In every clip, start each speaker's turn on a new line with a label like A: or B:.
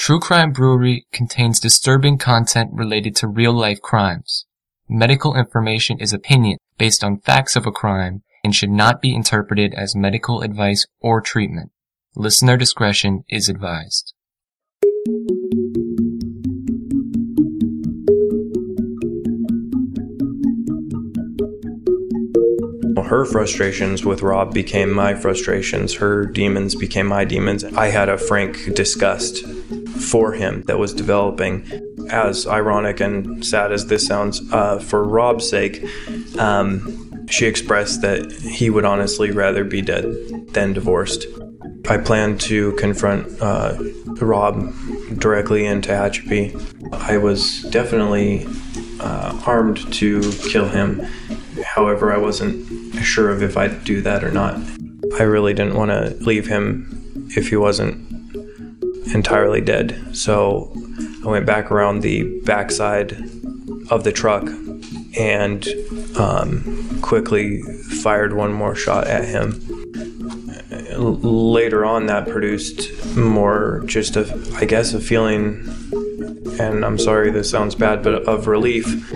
A: True Crime Brewery contains disturbing content related to real-life crimes. Medical information is opinion based on facts of a crime and should not be interpreted as medical advice or treatment. Listener discretion is advised.
B: Her frustrations with Rob became my frustrations. Her demons became my demons. I had a frank disgust for him that was developing. As ironic and sad as this sounds, for Rob's sake, she expressed that he would honestly rather be dead than divorced. I plan to confront Rob directly in Tehachapi. I was definitely armed to kill him. However, I wasn't sure of if I'd do that or not. I really didn't want to leave him if he wasn't entirely dead. So I went back around the backside of the truck and quickly fired one more shot at him. Later on, that produced more just a feeling, and I'm sorry this sounds bad, but of relief.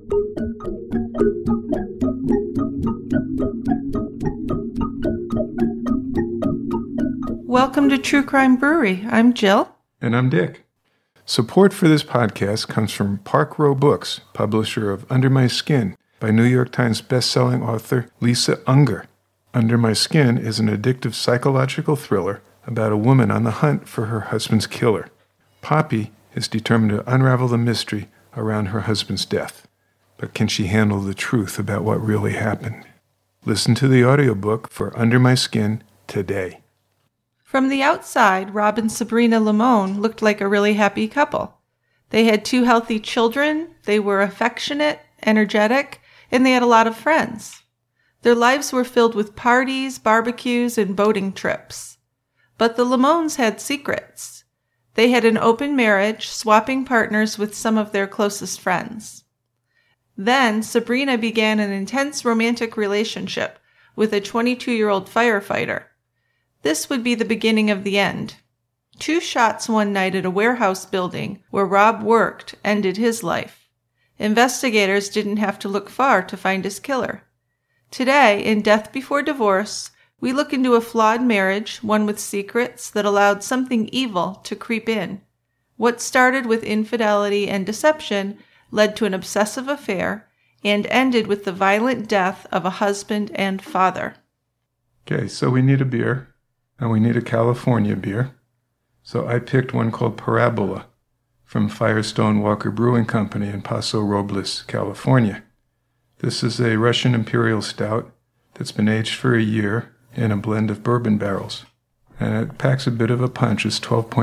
C: Welcome to True Crime Brewery. I'm Jill.
D: And I'm Dick. Support for this podcast comes from Park Row Books, publisher of Under My Skin by New York Times bestselling author Lisa Unger. Under My Skin is an addictive psychological thriller about a woman on the hunt for her husband's killer. Poppy is determined to unravel the mystery around her husband's death. But can she handle the truth about what really happened? Listen to the audiobook for Under My Skin today.
C: From the outside, Rob and Sabrina Limon looked like a really happy couple. They had 2 healthy children, they were affectionate, energetic, and they had a lot of friends. Their lives were filled with parties, barbecues, and boating trips. But the Limons had secrets. They had an open marriage, swapping partners with some of their closest friends. Then, Sabrina began an intense romantic relationship with a 22-year-old firefighter. This would be the beginning of the end. 2 shots one night at a warehouse building where Rob worked ended his life. Investigators didn't have to look far to find his killer. Today, in Death Before Divorce, we look into a flawed marriage, one with secrets that allowed something evil to creep in. What started with infidelity and deception led to an obsessive affair and ended with the violent death of a husband and father.
D: Okay, so we need a beer. And we need a California beer. So I picked one called Parabola from Firestone Walker Brewing Company in Paso Robles, California. This is a Russian Imperial Stout that's been aged for a year in a blend of bourbon barrels. And it packs a bit of a punch. It's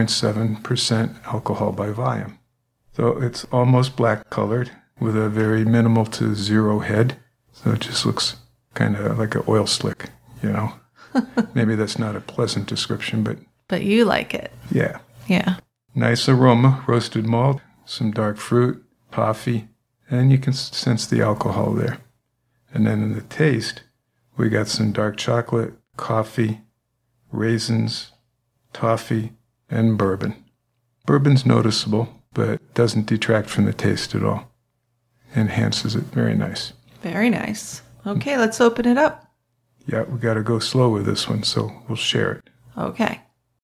D: 12.7% alcohol by volume. So it's almost black colored with a very minimal to zero head. So it just looks kind of like an oil slick, you know. Maybe that's not a pleasant description, but...
C: But you like it.
D: Yeah.
C: Yeah.
D: Nice aroma, roasted malt, some dark fruit, toffee, and you can sense the alcohol there. And then in the taste, we got some dark chocolate, coffee, raisins, toffee, and bourbon. Bourbon's noticeable, but doesn't detract from the taste at all. Enhances it. Very nice.
C: Very nice. Okay, let's open it up.
D: Yeah, we got to go slow with this one, so we'll share it.
C: Okay.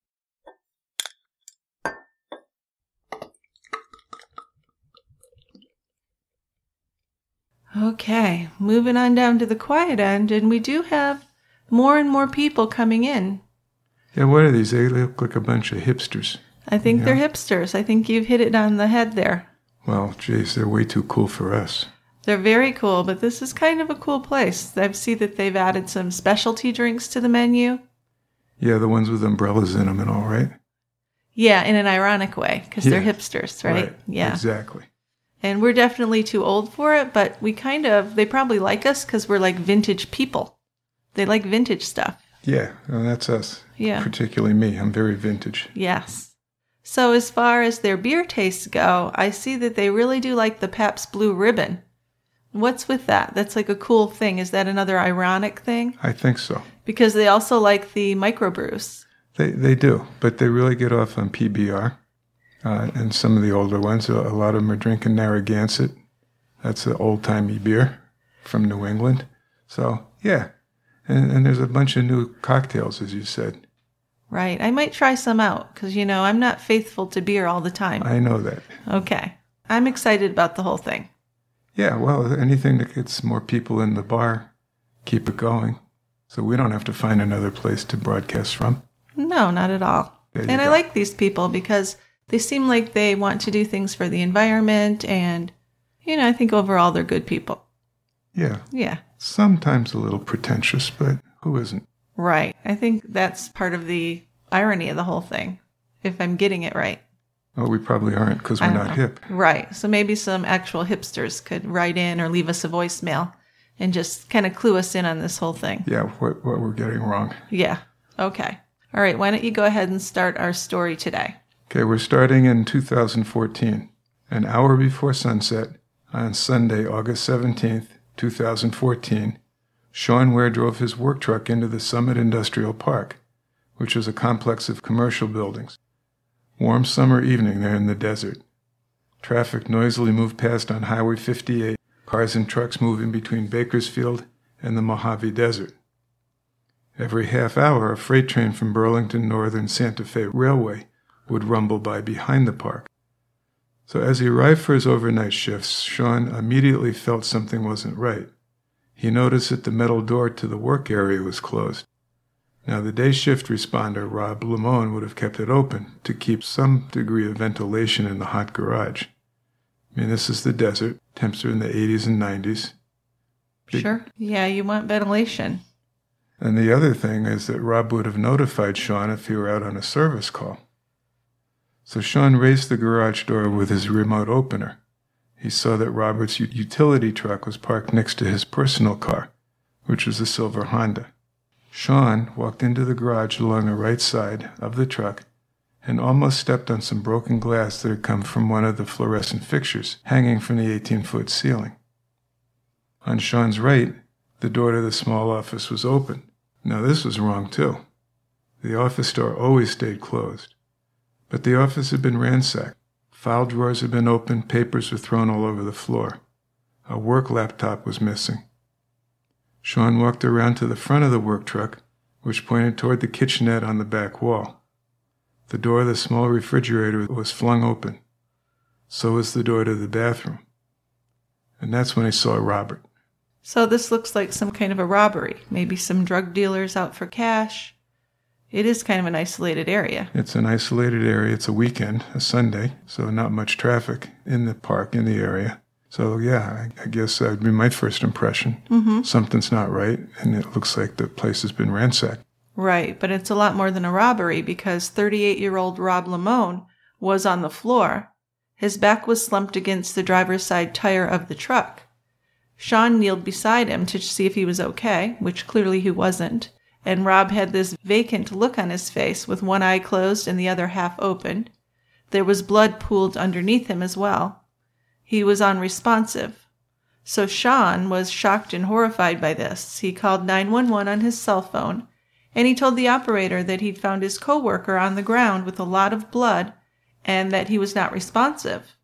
C: Okay, moving on down to the quiet end, and we do have more and more people coming in.
D: Yeah, what are these? They look like a bunch of hipsters.
C: I think they're hipsters. I think you've hit it on the head there.
D: Well, geez, they're way too cool for us.
C: They're very cool, but this is kind of a cool place. I see that they've added some specialty drinks to the menu.
D: Yeah, the ones with umbrellas in them and all, right?
C: Yeah, in an ironic way, because they're hipsters, right? Yeah.
D: Exactly.
C: And we're definitely too old for it, but they probably like us because we're like vintage people. They like vintage stuff.
D: Yeah, well, that's us.
C: Yeah.
D: Particularly me. I'm very vintage.
C: Yes. So as far as their beer tastes go, I see that they really do like the Pabst Blue Ribbon. What's with that? That's like a cool thing. Is that another ironic thing?
D: I think so.
C: Because they also like the microbrews.
D: They do, but they really get off on PBR. And some of the older ones, a lot of them are drinking Narragansett. That's an old-timey beer from New England. So, yeah. And there's a bunch of new cocktails, as you said.
C: Right. I might try some out because, I'm not faithful to beer all the time.
D: I know that.
C: Okay. I'm excited about the whole thing.
D: Yeah, well, anything that gets more people in the bar, keep it going. So we don't have to find another place to broadcast from.
C: No, not at all. And I like these people because they seem like they want to do things for the environment and, I think overall they're good people.
D: Yeah.
C: Yeah.
D: Sometimes a little pretentious, but who isn't?
C: Right. I think that's part of the irony of the whole thing, if I'm getting it right.
D: Oh, we probably aren't because we're not hip.
C: Right. So maybe some actual hipsters could write in or leave us a voicemail and just kind of clue us in on this whole thing.
D: Yeah, what we're getting wrong.
C: Yeah. Okay. All right. Why don't you go ahead and start our story today?
D: Okay, we're starting in 2014. An hour before sunset, on Sunday, August 17th, 2014, Sean Ware drove his work truck into the Summit Industrial Park, which is a complex of commercial buildings. Warm summer evening there in the desert. Traffic noisily moved past on Highway 58, cars and trucks moving between Bakersfield and the Mojave Desert. Every half hour, a freight train from Burlington Northern Santa Fe Railway would rumble by behind the park. So as he arrived for his overnight shifts, Sean immediately felt something wasn't right. He noticed that the metal door to the work area was closed. Now, the day shift responder, Rob Lamone, would have kept it open to keep some degree of ventilation in the hot garage. I mean, this is the desert. Temps are in the 80s and 90s.
C: Sure. Yeah, you want ventilation.
D: And the other thing is that Rob would have notified Sean if he were out on a service call. So Sean raised the garage door with his remote opener. He saw that Robert's utility truck was parked next to his personal car, which was a silver Honda. Sean walked into the garage along the right side of the truck and almost stepped on some broken glass that had come from one of the fluorescent fixtures hanging from the 18-foot ceiling. On Sean's right, the door to the small office was open. Now this was wrong too. The office door always stayed closed. But the office had been ransacked. File drawers had been opened, papers were thrown all over the floor. A work laptop was missing. Sean walked around to the front of the work truck, which pointed toward the kitchenette on the back wall. The door of the small refrigerator was flung open. So was the door to the bathroom. And that's when he saw Robert.
C: So this looks like some kind of a robbery. Maybe some drug dealers out for cash. It is kind of an isolated area.
D: It's an isolated area. It's a weekend, a Sunday, so not much traffic in the park, in the area. So, yeah, I guess that would be my first impression. Mm-hmm. Something's not right, and it looks like the place has been ransacked.
C: Right, but it's a lot more than a robbery because 38-year-old Rob Lamone was on the floor. His back was slumped against the driver's side tire of the truck. Sean kneeled beside him to see if he was okay, which clearly he wasn't. And Rob had this vacant look on his face with one eye closed and the other half open. There was blood pooled underneath him as well. He was unresponsive. So Sean was shocked and horrified by this. He called 911 on his cell phone, and he told the operator that he'd found his coworker on the ground with a lot of blood and that he was not responsive.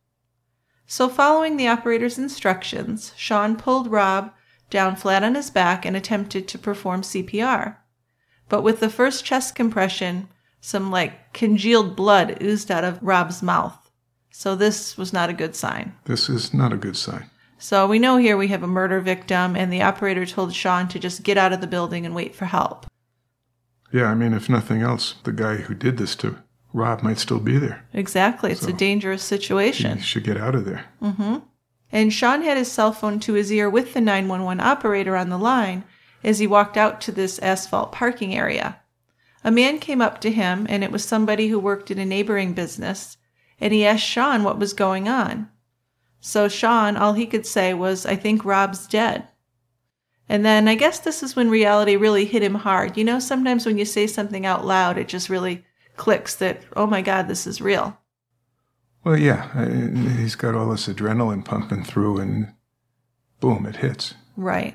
C: So following the operator's instructions, Sean pulled Rob down flat on his back and attempted to perform CPR. But with the first chest compression, some congealed blood oozed out of Rob's mouth. So this was not a good sign.
D: This is not a good sign.
C: So we know here we have a murder victim, and the operator told Sean to just get out of the building and wait for help.
D: Yeah, I mean, if nothing else, the guy who did this to Rob might still be there.
C: Exactly. It's a dangerous situation.
D: He should get out of there.
C: Mm-hmm. And Sean had his cell phone to his ear with the 911 operator on the line as he walked out to this asphalt parking area. A man came up to him, and it was somebody who worked in a neighboring business, and he asked Sean what was going on. So Sean, all he could say was, "I think Rob's dead." And then I guess this is when reality really hit him hard. You know, sometimes when you say something out loud, it just really clicks that, oh my God, this is real.
D: Well, yeah, he's got all this adrenaline pumping through, and boom, it hits.
C: Right.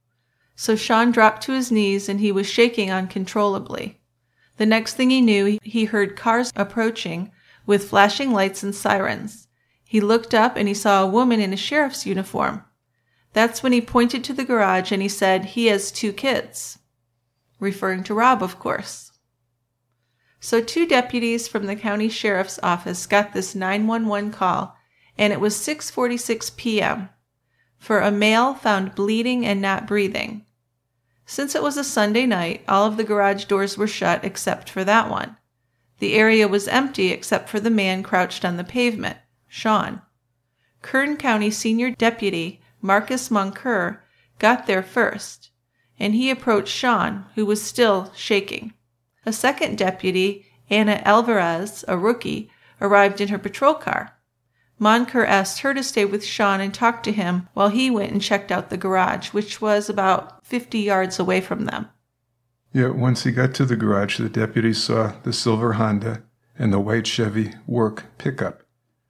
C: So Sean dropped to his knees, and he was shaking uncontrollably. The next thing he knew, he heard cars approaching with flashing lights and sirens. He looked up and he saw a woman in a sheriff's uniform. That's when he pointed to the garage and he said, "He has 2 kids." Referring to Rob, of course. So 2 deputies from the county sheriff's office got this 911 call, and it was 6:46 p.m. for a male found bleeding and not breathing. Since it was a Sunday night, all of the garage doors were shut except for that one. The area was empty except for the man crouched on the pavement, Sean. Kern County Senior Deputy Marcus Monker got there first, and he approached Sean, who was still shaking. A second deputy, Anna Alvarez, a rookie, arrived in her patrol car. Monker asked her to stay with Sean and talk to him while he went and checked out the garage, which was about 50 yards away from them.
D: Yet once he got to the garage, the deputies saw the silver Honda and the white Chevy work pickup.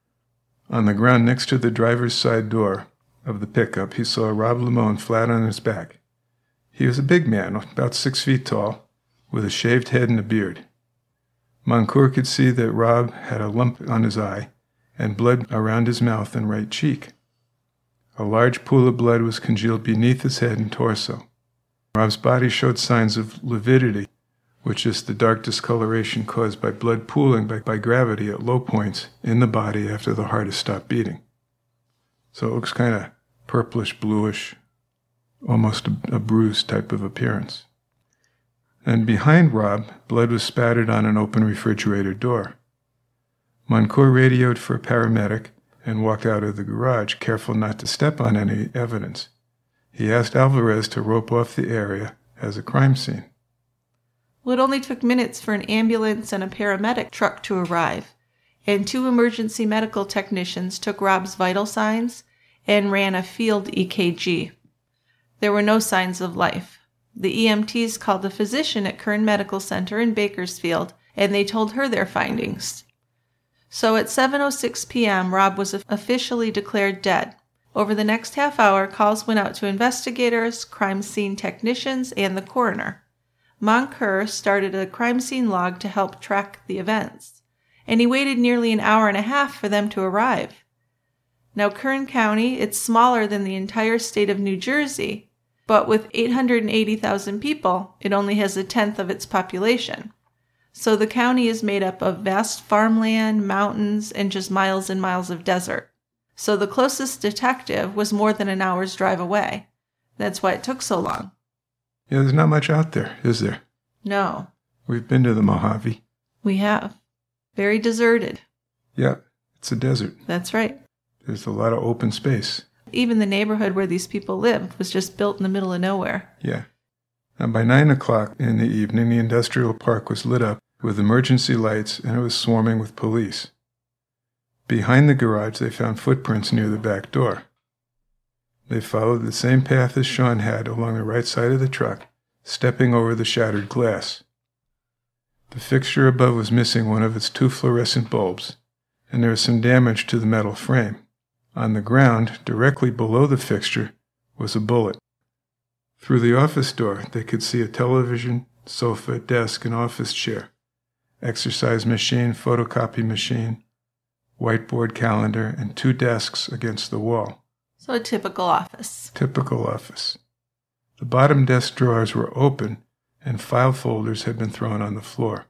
D: On the ground next to the driver's side door of the pickup, he saw Rob Limon flat on his back. He was a big man, about 6 feet tall, with a shaved head and a beard. Moncour could see that Rob had a lump on his eye and blood around his mouth and right cheek. A large pool of blood was congealed beneath his head and torso. Rob's body showed signs of lividity, which is the dark discoloration caused by blood pooling by gravity at low points in the body after the heart has stopped beating. So it looks kind of purplish, bluish, almost a bruised type of appearance. And behind Rob, blood was spattered on an open refrigerator door. Moncour radioed for a paramedic and walked out of the garage, careful not to step on any evidence. He asked Alvarez to rope off the area as a crime scene.
C: Well, it only took minutes for an ambulance and a paramedic truck to arrive, and 2 emergency medical technicians took Rob's vital signs and ran a field EKG. There were no signs of life. The EMTs called a physician at Kern Medical Center in Bakersfield, and they told her their findings. So at 7:06 p.m., Rob was officially declared dead. Over the next half hour, calls went out to investigators, crime scene technicians, and the coroner. Monker started a crime scene log to help track the events, and he waited nearly an hour and a half for them to arrive. Now, Kern County, it's smaller than the entire state of New Jersey, but with 880,000 people, it only has 1/10 of its population. So the county is made up of vast farmland, mountains, and just miles and miles of desert. So the closest detective was more than an hour's drive away. That's why it took so long.
D: Yeah, there's not much out there, is there?
C: No.
D: We've been to the Mojave.
C: We have. Very deserted.
D: Yeah, it's a desert.
C: That's right.
D: There's a lot of open space.
C: Even the neighborhood where these people lived was just built in the middle of nowhere.
D: Yeah. And by 9 o'clock in the evening, the industrial park was lit up with emergency lights, and it was swarming with police. Behind the garage, they found footprints near the back door. They followed the same path as Sean had along the right side of the truck, stepping over the shattered glass. The fixture above was missing one of its 2 fluorescent bulbs, and there was some damage to the metal frame. On the ground, directly below the fixture, was a bullet. Through the office door, they could see a television, sofa, desk, and office chair, exercise machine, photocopy machine, whiteboard calendar, and 2 desks against the wall.
C: So a typical office.
D: Typical office. The bottom desk drawers were open, and file folders had been thrown on the floor.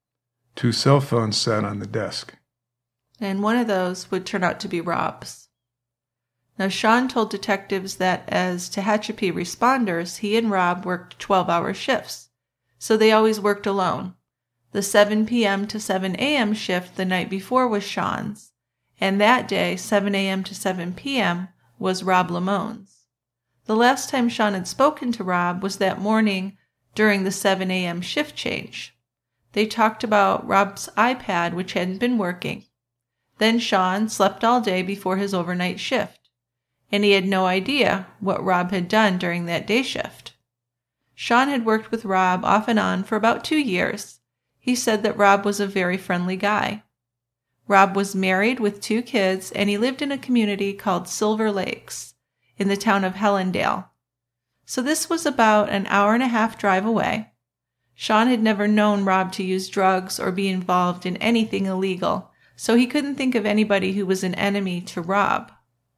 D: 2 cell phones sat on the desk.
C: And one of those would turn out to be Rob's. Now, Sean told detectives that as Tehachapi responders, he and Rob worked 12-hour shifts, so they always worked alone. The 7 p.m. to 7 a.m. shift the night before was Sean's, and that day, 7 a.m. to 7 p.m., was Rob Limon's. The last time Sean had spoken to Rob was that morning during the 7 a.m. shift change. They talked about Rob's iPad, which hadn't been working. Then Sean slept all day before his overnight shift, and he had no idea what Rob had done during that day shift. Sean had worked with Rob off and on for about 2 years. He said that Rob was a very friendly guy. Rob was married with 2 kids, and he lived in a community called Silver Lakes in the town of Hellendale. So this was about an hour-and-a-half drive away. Sean had never known Rob to use drugs or be involved in anything illegal, so he couldn't think of anybody who was an enemy to Rob.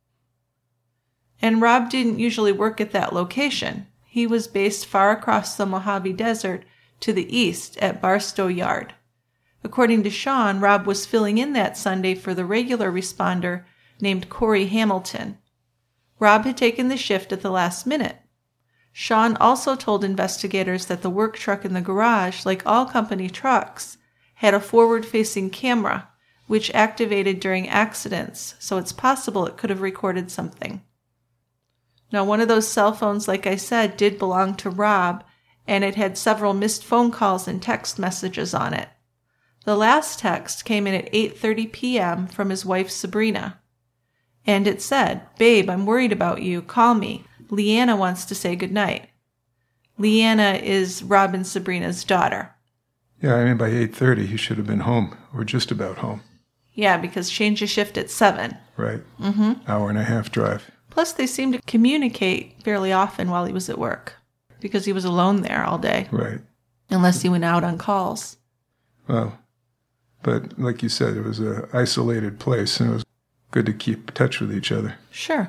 C: And Rob didn't usually work at that location. He was based far across the Mojave Desert to the east at Barstow Yard. According to Sean, Rob was filling in that Sunday for the regular responder named Corey Hamilton. Rob had taken the shift at the last minute. Sean also told investigators that the work truck in the garage, like all company trucks, had a forward-facing camera, which activated during accidents, so it's possible it could have recorded something. Now, one of those cell phones, like I said, did belong to Rob, and it had several missed phone calls and text messages on it. The last text came in at 8:30 p.m. from his wife, Sabrina. And it said, "Babe, I'm worried about you. Call me. Leanna wants to say goodnight." Leanna is Rob and Sabrina's daughter.
D: Yeah, I mean, by 8:30, he should have been home, or just about home.
C: Yeah, because change of shift at 7.
D: Right. Hour and a half drive.
C: Plus, they seemed to communicate fairly often while he was at work, because he was alone there all day.
D: Right.
C: Unless he went out on calls.
D: Well, but like you said, it was an isolated place, and it was good to keep in touch with each other.
C: Sure.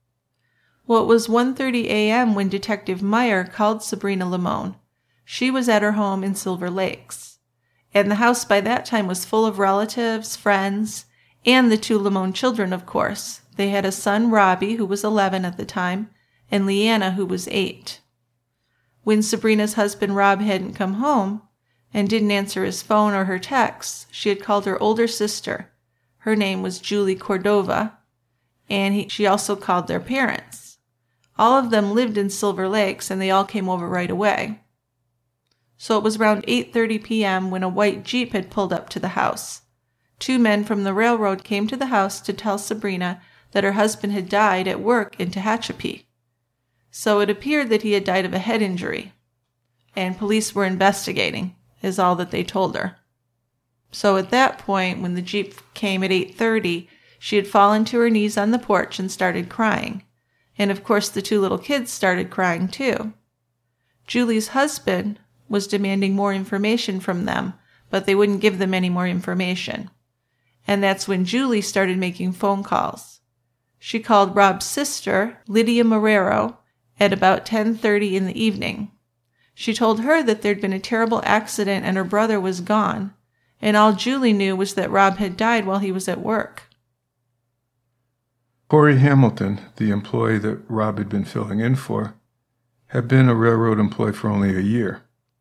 C: Well, it was 1:30 a.m. when Detective Meyer called Sabrina Limon. She was at her home in Silver Lakes. And the house by that time was full of relatives, friends, and the 2 Limon children, of course. They had a son, Robbie, who was 11 at the time, and Leanna, who was 8. When Sabrina's husband, Rob, hadn't come home and didn't answer his phone or her texts, she had called her older sister. Her name was Julie Cordova, and she also called their parents. All of them lived in Silver Lakes, and they all came over right away. So it was around 8:30 p.m. when a white Jeep had pulled up to the house. 2 men from the railroad came to the house to tell Sabrina that her husband had died at work in Tehachapi. So it appeared that he had died of a head injury, and police were investigating, is all that they told her. So at that point, when the Jeep came at 8:30, she had fallen to her knees on the porch and started crying. And of course, the 2 little kids started crying too. Julie's husband was demanding more information from them, but they wouldn't give them any more information. And that's when Julie started making phone calls. She called Rob's sister, Lydia Marrero, at about 10:30 in the evening. She told her that there'd been a terrible accident and her brother was gone, and all Julie knew was that Rob had died while he was at work.
D: Corey Hamilton, the employee that Rob had been filling in for, had been a railroad employee for only a year.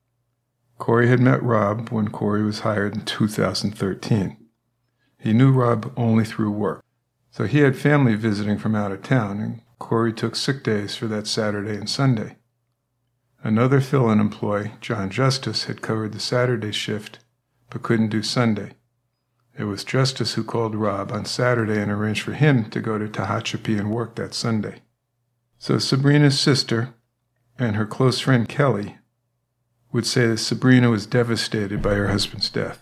D: Corey had met Rob when Corey was hired in 2013. He knew Rob only through work. So he had family visiting from out of town, and Corey took sick days for that Saturday and Sunday. Another fill-in employee, John Justice, had covered the Saturday shift but couldn't do Sunday. It was Justice who called Rob on Saturday and arranged for him to go to Tehachapi and work that Sunday. So Sabrina's sister and her close friend Kelly would say that Sabrina was devastated by her husband's death.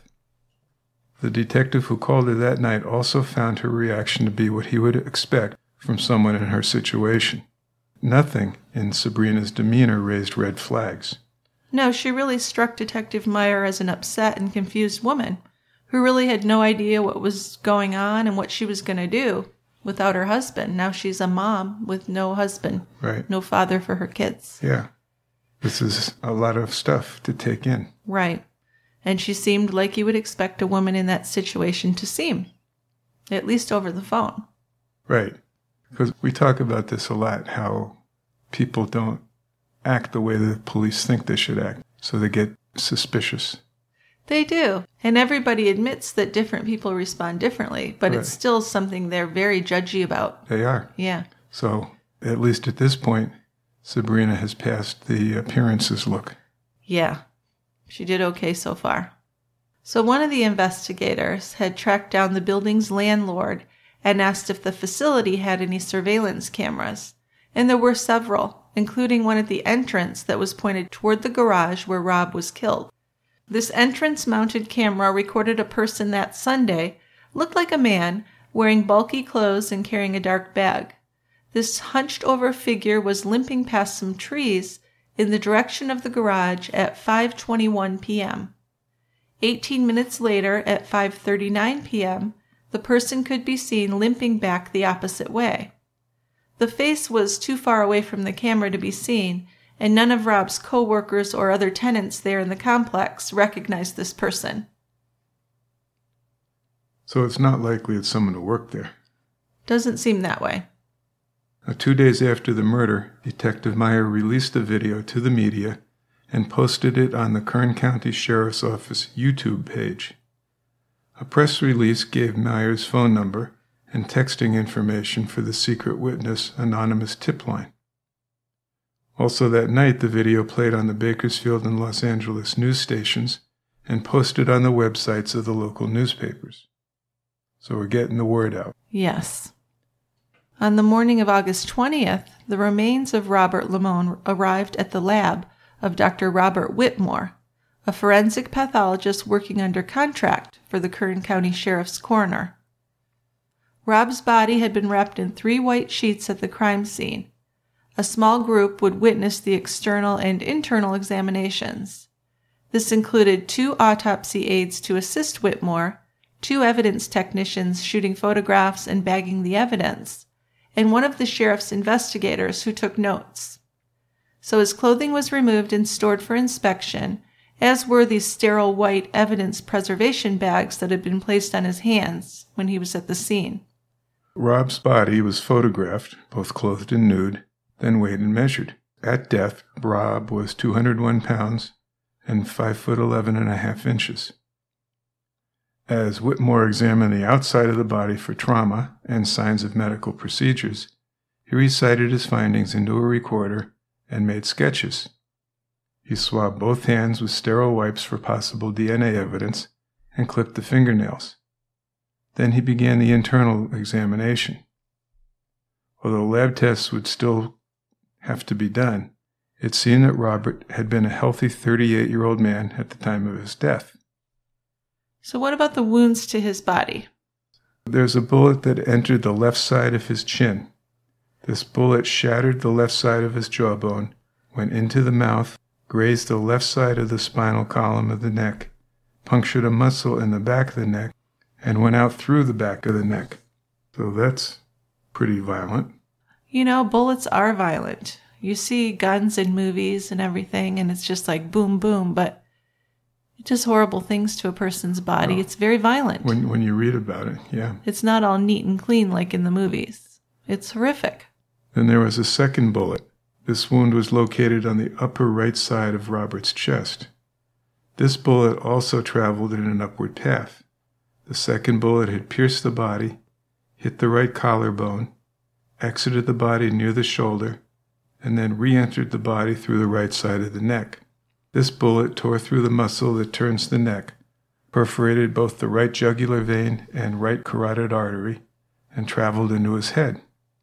D: The detective who called her that night also found her reaction to be what he would expect from someone in her situation. Nothing in Sabrina's demeanor raised red flags.
C: No, she really struck Detective Meyer as an upset and confused woman who really had no idea what was going on and what she was going to do without her husband. Now she's a mom with no husband,
D: Right.
C: No father for her kids.
D: Yeah. This is a lot of stuff to take in.
C: Right. And she seemed like you would expect a woman in that situation to seem, at least over the phone.
D: Right. Because we talk about this a lot, how people don't act the way the police think they should act, so they get suspicious.
C: They do. And everybody admits that different people respond differently, but
D: Right.
C: It's still something they're very judgy about.
D: They are.
C: Yeah.
D: So, at least at this point, Sabrina has passed the appearances look.
C: Yeah. She did okay so far. So one of the investigators had tracked down the building's landlord and asked if the facility had any surveillance cameras. And there were several, including one at the entrance that was pointed toward the garage where Rob was killed. This entrance-mounted camera recorded a person that Sunday, looked like a man, wearing bulky clothes and carrying a dark bag. This hunched-over figure was limping past some trees in the direction of the garage at 5:21 p.m. 18 minutes later, at 5:39 p.m., the person could be seen limping back the opposite way. The face was too far away from the camera to be seen, and none of Rob's co-workers or other tenants there in the complex recognized this person.
D: So it's not likely it's someone who worked there.
C: Doesn't seem that way.
D: Now, 2 days after the murder, Detective Meyer released a video to the media and posted it on the Kern County Sheriff's Office YouTube page. A press release gave Meyer's phone number and texting information for the secret witness anonymous tip line. Also that night, the video played on the Bakersfield and Los Angeles news stations and posted on the websites of the local newspapers. So we're getting the word out.
C: Yes. On the morning of August 20th, the remains of Robert Lamone arrived at the lab of Dr. Robert Whitmore, a forensic pathologist working under contract for the Kern County Sheriff's coroner. Rob's body had been wrapped in 3 white sheets at the crime scene. A small group would witness the external and internal examinations. This included 2 autopsy aides to assist Whitmore, 2 evidence technicians shooting photographs and bagging the evidence, and one of the sheriff's investigators who took notes. So his clothing was removed and stored for inspection, as were the sterile white evidence preservation bags that had been placed on his hands when he was at the scene.
D: Rob's body was photographed, both clothed and nude, then weighed and measured. At death, Rob was 201 pounds and 5'11.5". As Whitmore examined the outside of the body for trauma and signs of medical procedures, he recited his findings into a recorder and made sketches. He swabbed both hands with sterile wipes for possible DNA evidence and clipped the fingernails. Then he began the internal examination. Although lab tests would still have to be done, it seemed that Robert had been a healthy 38-year-old man at the time of his death.
C: So what about the wounds to his body?
D: There's a bullet that entered the left side of his chin. This bullet shattered the left side of his jawbone, went into the mouth, grazed the left side of the spinal column of the neck, punctured a muscle in the back of the neck, and went out through the back of the neck. So that's pretty violent.
C: You know, bullets are violent. You see guns in movies and everything, and it's just like boom, boom, but it does horrible things to a person's body. It's very violent.
D: When you read about it, yeah.
C: It's not all neat and clean like in the movies. It's horrific.
D: Then there was a second bullet. This wound was located on the upper right side of Robert's chest. This bullet also traveled in an upward path. The second bullet had pierced the body, hit the right collarbone, exited the body near the shoulder, and then re-entered the body through the right side of the neck. This bullet tore through the muscle that turns the neck, perforated both the right jugular vein and right carotid artery, and traveled into his head.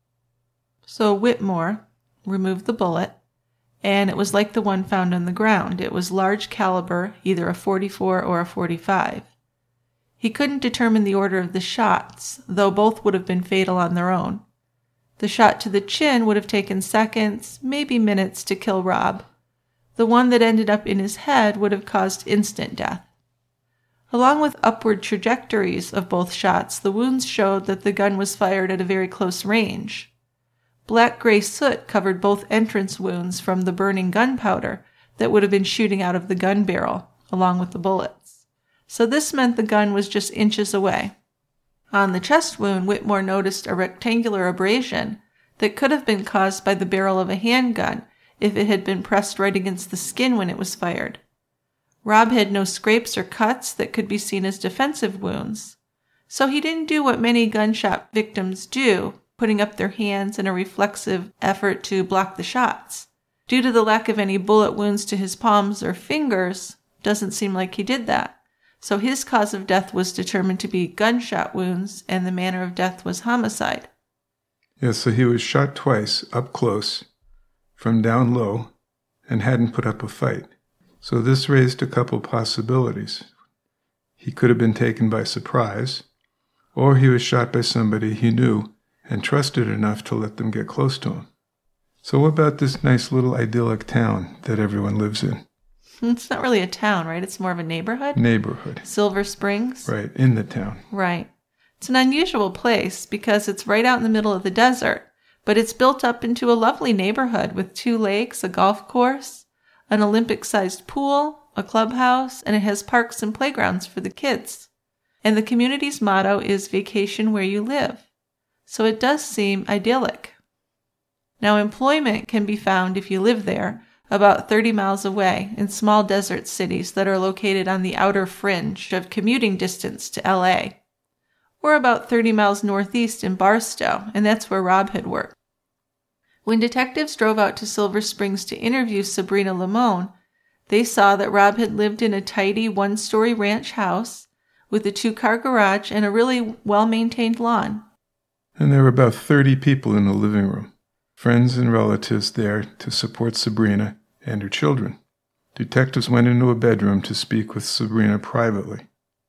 C: So Whitmore removed the bullet, and it was like the one found on the ground. It was large caliber, either a .44 or a .45. He couldn't determine the order of the shots, though both would have been fatal on their own. The shot to the chin would have taken seconds, maybe minutes, to kill Rob. The one that ended up in his head would have caused instant death. Along with upward trajectories of both shots, the wounds showed that the gun was fired at a very close range. Black-gray soot covered both entrance wounds from the burning gunpowder that would have been shooting out of the gun barrel, along with the bullets. So this meant the gun was just inches away. On the chest wound, Whitmore noticed a rectangular abrasion that could have been caused by the barrel of a handgun if it had been pressed right against the skin when it was fired. Rob had no scrapes or cuts that could be seen as defensive wounds. So he didn't do what many gunshot victims do, putting up their hands in a reflexive effort to block the shots. Due to the lack of any bullet wounds to his palms or fingers, doesn't seem like he did that. So his cause of death was determined to be gunshot wounds, and the manner of death was homicide.
D: Yeah, so he was shot twice, up close, from down low, and hadn't put up a fight. So this raised a couple possibilities. He could have been taken by surprise, or he was shot by somebody he knew and trusted enough to let them get close to him. So what about this nice little idyllic town that everyone lives in?
C: It's not really a town, right? It's more of a neighborhood.
D: Neighborhood.
C: Silver Springs.
D: Right, in the town.
C: Right. It's an unusual place because it's right out in the middle of the desert, but it's built up into a lovely neighborhood with 2 lakes, a golf course, an Olympic-sized pool, a clubhouse, and it has parks and playgrounds for the kids. And the community's motto is vacation where you live. So it does seem idyllic. Now, employment can be found if you live there about 30 miles away in small desert cities that are located on the outer fringe of commuting distance to LA. We're about 30 miles northeast in Barstow, and that's where Rob had worked. When detectives drove out to Silver Springs to interview Sabrina Limon, they saw that Rob had lived in a tidy 1-story ranch house with a 2-car garage and a really well-maintained lawn.
D: And there were about 30 people in the living room, friends and relatives there to support Sabrina and her children. Detectives went into a bedroom to speak with Sabrina privately.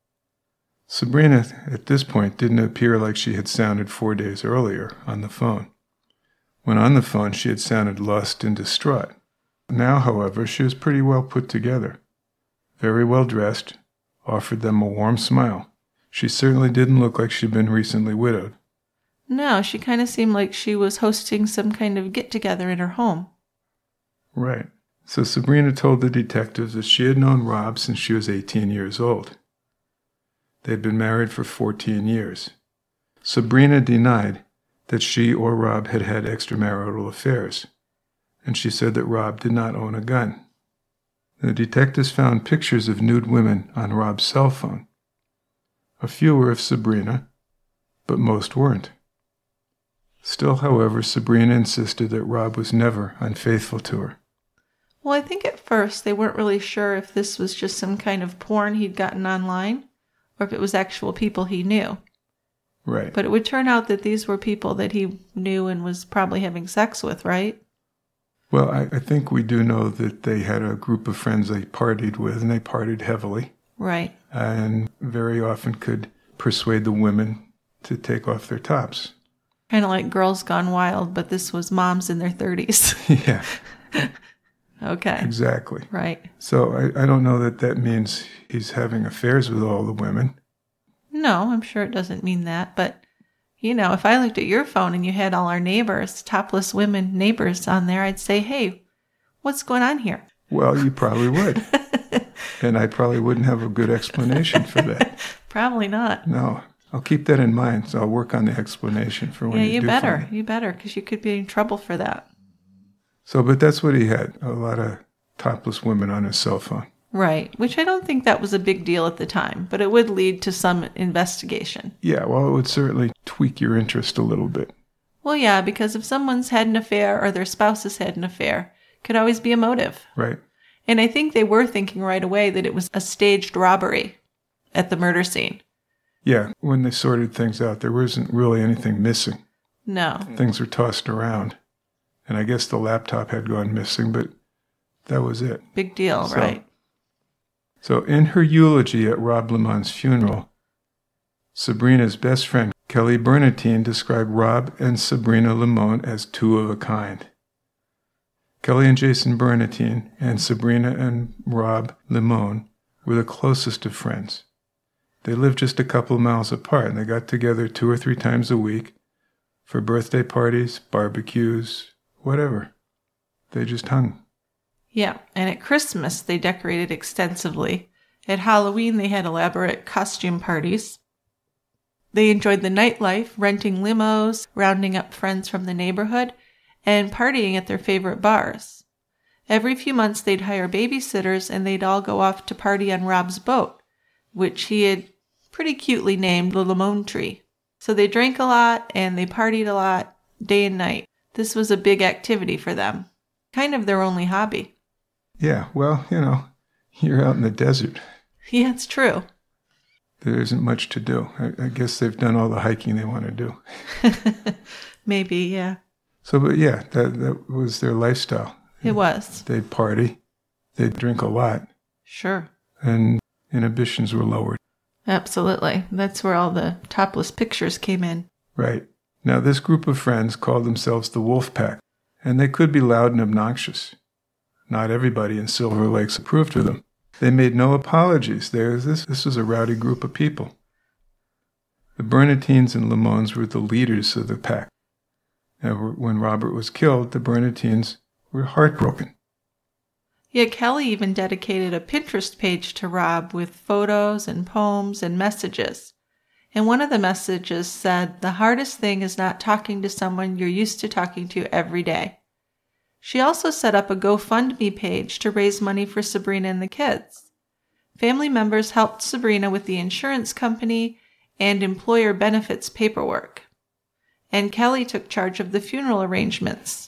D: Sabrina, at this point, didn't appear like she had sounded 4 days earlier on the phone. When on the phone, she had sounded lost and distraught. Now, however, she was pretty well put together, very well dressed, offered them a warm smile. She certainly didn't look like she'd been recently widowed.
C: No, she kind of seemed like she was hosting some kind of get-together in her home.
D: Right. So Sabrina told the detectives that she had known Rob since she was 18 years old. They'd been married for 14 years. Sabrina denied that she or Rob had had extramarital affairs, and she said that Rob did not own a gun. The detectives found pictures of nude women on Rob's cell phone. A few were of Sabrina, but most weren't. Still, however, Sabrina insisted that Rob was never unfaithful to her.
C: Well, I think at first they weren't really sure if this was just some kind of porn he'd gotten online or if it was actual people he knew.
D: Right.
C: But it would turn out that these were people that he knew and was probably having sex with, right?
D: Well, I think we do know that they had a group of friends they partied with, and they partied heavily.
C: Right.
D: And very often could persuade the women to take off their tops.
C: Kind of like Girls Gone Wild, but this was moms in their 30s.
D: Yeah.
C: Okay.
D: Exactly.
C: Right.
D: So I don't know that that means he's having affairs with all the women.
C: No, I'm sure it doesn't mean that. But, you know, if I looked at your phone and you had all our neighbors, topless women neighbors on there, I'd say, hey, what's going on here?
D: Well, you probably would. And I probably wouldn't have a good explanation for that.
C: Probably not.
D: No. I'll keep that in mind, so I'll work on the explanation for when you do find it.
C: You better, because you could be in trouble for that.
D: So, but that's what he had, a lot of topless women on his cell phone.
C: Right, which I don't think that was a big deal at the time, but it would lead to some investigation.
D: Yeah, well, it would certainly tweak your interest a little bit.
C: Well, yeah, because if someone's had an affair or their spouse has had an affair, it could always be a motive.
D: Right.
C: And I think they were thinking right away that it was a staged robbery at the murder scene.
D: Yeah, when they sorted things out, there wasn't really anything missing.
C: No.
D: Things were tossed around. And I guess the laptop had gone missing, but that was it.
C: Big deal, right?
D: So in her eulogy at Rob Limon's funeral, Sabrina's best friend, Kelly Bernatine, described Rob and Sabrina Limon as two of a kind. Kelly and Jason Bernatine and Sabrina and Rob Limon were the closest of friends. They lived just a couple of miles apart, and they got together 2 or 3 times a week for birthday parties, barbecues, whatever. They just hung.
C: Yeah, and at Christmas they decorated extensively. At Halloween they had elaborate costume parties. They enjoyed the nightlife, renting limos, rounding up friends from the neighborhood, and partying at their favorite bars. Every few months they'd hire babysitters and they'd all go off to party on Rob's boat, which he had pretty cutely named the Limon Tree. So they drank a lot and they partied a lot, day and night. This was a big activity for them. Kind of their only hobby.
D: Yeah, well, you're out in the desert.
C: Yeah, it's true.
D: There isn't much to do. I guess they've done all the hiking they want to do.
C: Maybe, yeah.
D: So, but yeah, that was their lifestyle.
C: It was.
D: They'd party. They'd drink a lot.
C: Sure.
D: And inhibitions were lowered.
C: Absolutely. That's where all the topless pictures came in.
D: Right. Now, this group of friends called themselves the Wolf Pack, and they could be loud and obnoxious. Not everybody in Silver Lakes approved of them. They made no apologies. This was a rowdy group of people. The Bernatines and Limons were the leaders of the pack. Now, when Robert was killed, the Bernatines were heartbroken.
C: Yeah, Kelly even dedicated a Pinterest page to Rob with photos and poems and messages. And one of the messages said, "The hardest thing is not talking to someone you're used to talking to every day." She also set up a GoFundMe page to raise money for Sabrina and the kids. Family members helped Sabrina with the insurance company and employer benefits paperwork. And Kelly took charge of the funeral arrangements.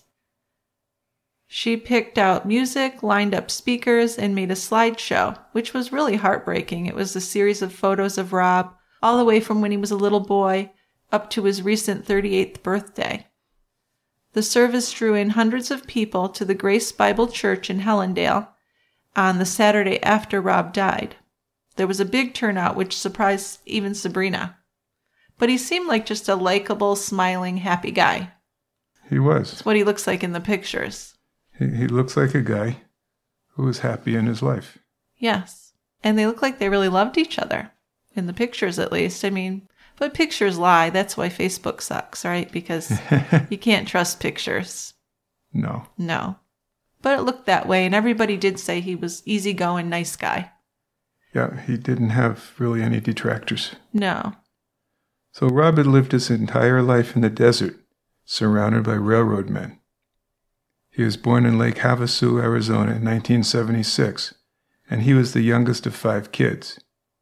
C: She picked out music, lined up speakers, and made a slideshow, which was really heartbreaking. It was a series of photos of Rob, all the way from when he was a little boy up to his recent 38th birthday. The service drew in hundreds of people to the Grace Bible Church in Hellendale on the Saturday after Rob died. There was a big turnout, which surprised even Sabrina. But he seemed like just a likable, smiling, happy guy.
D: He was.
C: That's what he looks like in the pictures.
D: He looks like a guy who was happy in his life.
C: Yes. And they look like they really loved each other. In the pictures, at least. I mean, but pictures lie. That's why Facebook sucks, right? Because you can't trust pictures.
D: No.
C: But it looked that way, and everybody did say he was easygoing, nice guy.
D: Yeah, he didn't have really any detractors.
C: No.
D: So Rob had lived his entire life in the desert, surrounded by railroad men. He was born in Lake Havasu, Arizona in 1976, and he was the youngest of 5 kids.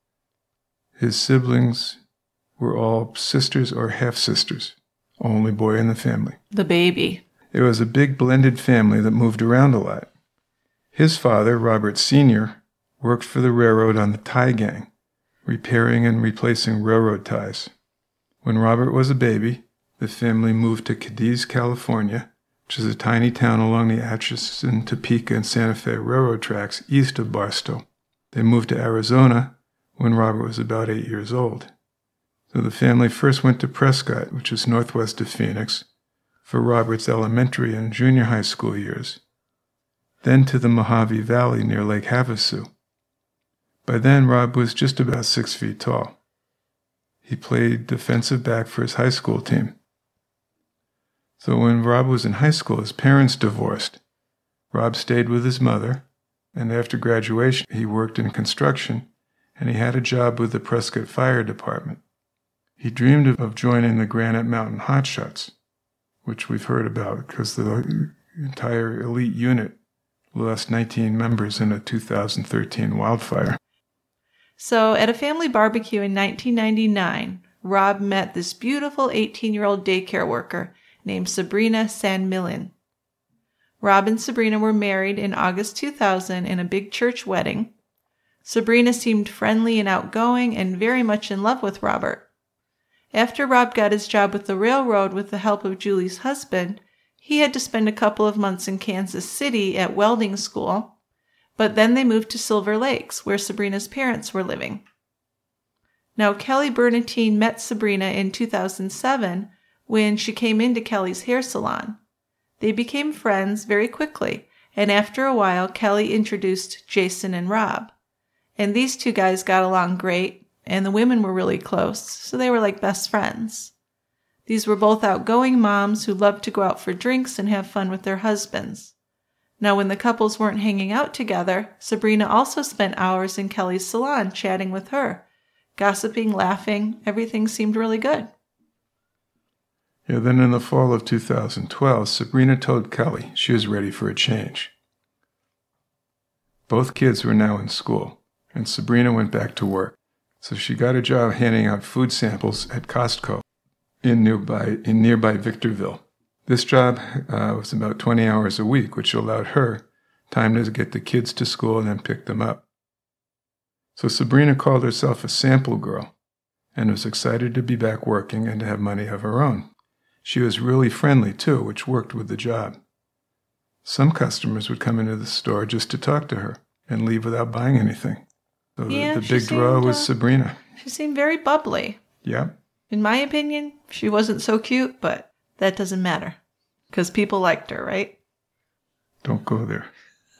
D: His siblings were all sisters or half-sisters, only boy in the family.
C: The baby.
D: It was a big blended family that moved around a lot. His father, Robert Sr., worked for the railroad on the tie gang, repairing and replacing railroad ties. When Robert was a baby, the family moved to Cadiz, California, which is a tiny town along the Atchison, Topeka, and Santa Fe railroad tracks east of Barstow. They moved to Arizona when Robert was about 8 years old. So the family first went to Prescott, which is northwest of Phoenix, for Robert's elementary and junior high school years, then to the Mojave Valley near Lake Havasu. By then, Rob was just about 6 feet tall. He played defensive back for his high school team. So when Rob was in high school, his parents divorced. Rob stayed with his mother, and after graduation, he worked in construction, and he had a job with the Prescott Fire Department. He dreamed of joining the Granite Mountain Hotshots, which we've heard about because the entire elite unit lost 19 members in a 2013 wildfire.
C: So at a family barbecue in 1999, Rob met this beautiful 18-year-old daycare worker named Sabrina San Millan. Rob and Sabrina were married in August 2000 in a big church wedding. Sabrina seemed friendly and outgoing and very much in love with Robert. After Rob got his job with the railroad with the help of Julie's husband, he had to spend a couple of months in Kansas City at welding school, but then they moved to Silver Lakes, where Sabrina's parents were living. Now, Kelly Bernatine met Sabrina in 2007 when she came into Kelly's hair salon. They became friends very quickly, and after a while, Kelly introduced Jason and Rob. And these two guys got along great, and the women were really close, so they were like best friends. These were both outgoing moms who loved to go out for drinks and have fun with their husbands. Now, when the couples weren't hanging out together, Sabrina also spent hours in Kelly's salon chatting with her, gossiping, laughing. Everything seemed really good.
D: Yeah, then in the fall of 2012, Sabrina told Kelly she was ready for a change. Both kids were now in school, and Sabrina went back to work. So she got a job handing out food samples at Costco in nearby Victorville. This job was about 20 hours a week, which allowed her time to get the kids to school and then pick them up. So Sabrina called herself a sample girl and was excited to be back working and to have money of her own. She was really friendly, too, which worked with the job. Some customers would come into the store just to talk to her and leave without buying anything. So the big draw was Sabrina.
C: She seemed very bubbly.
D: Yeah.
C: In my opinion, she wasn't so cute, but that doesn't matter. Because people liked her, right?
D: Don't go there.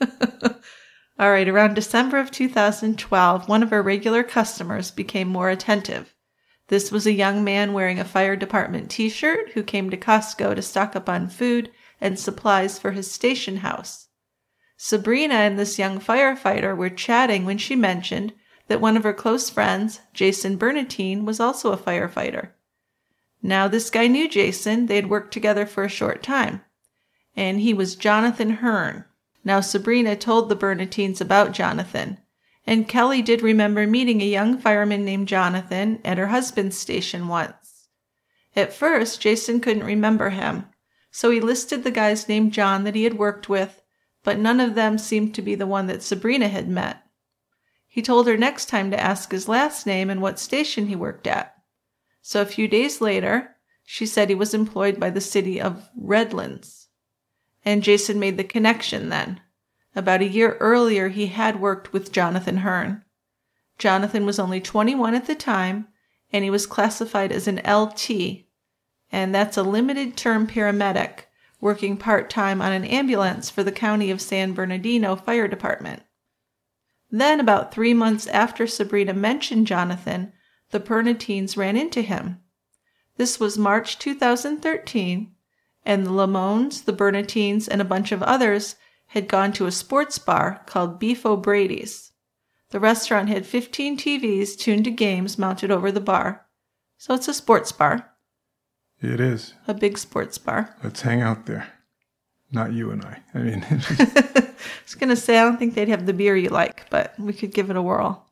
C: All right, around December of 2012, one of our regular customers became more attentive. This was a young man wearing a fire department t-shirt who came to Costco to stock up on food and supplies for his station house. Sabrina and this young firefighter were chatting when she mentioned that one of her close friends, Jason Bernatine, was also a firefighter. Now, this guy knew Jason. They had worked together for a short time. And he was Jonathan Hearn. Now, Sabrina told the Bernatines about Jonathan. And Kelly did remember meeting a young fireman named Jonathan at her husband's station once. At first, Jason couldn't remember him, so he listed the guys named John that he had worked with, but none of them seemed to be the one that Sabrina had met. He told her next time to ask his last name and what station he worked at. So a few days later, she said he was employed by the city of Redlands. And Jason made the connection then. About a year earlier, he had worked with Jonathan Hearn. Jonathan was only 21 at the time, and he was classified as an LT, and that's a limited-term paramedic working part-time on an ambulance for the County of San Bernardino Fire Department. Then, about 3 months after Sabrina mentioned Jonathan, the Bernatines ran into him. This was March 2013, and the Lamones, the Bernatines, and a bunch of others had gone to a sports bar called Beef O'Brady's. The restaurant had 15 TVs tuned to games mounted over the bar. So it's a sports bar.
D: It is.
C: A big sports bar.
D: Let's hang out there. Not you and I. I mean...
C: I was going to say, I don't think they'd have the beer you like, but we could give it a whirl.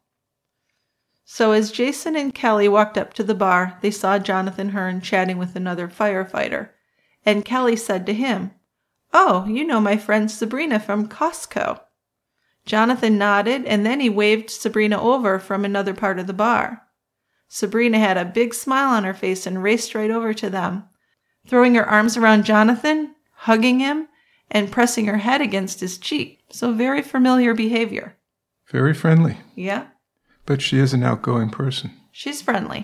C: So as Jason and Kelly walked up to the bar, they saw Jonathan Hearn chatting with another firefighter. And Kelly said to him, "Oh, you know my friend Sabrina from Costco." Jonathan nodded, and then he waved Sabrina over from another part of the bar. Sabrina had a big smile on her face and raced right over to them, throwing her arms around Jonathan, hugging him, and pressing her head against his cheek. So very familiar behavior.
D: Very friendly.
C: Yeah.
D: But she is an outgoing person.
C: She's friendly.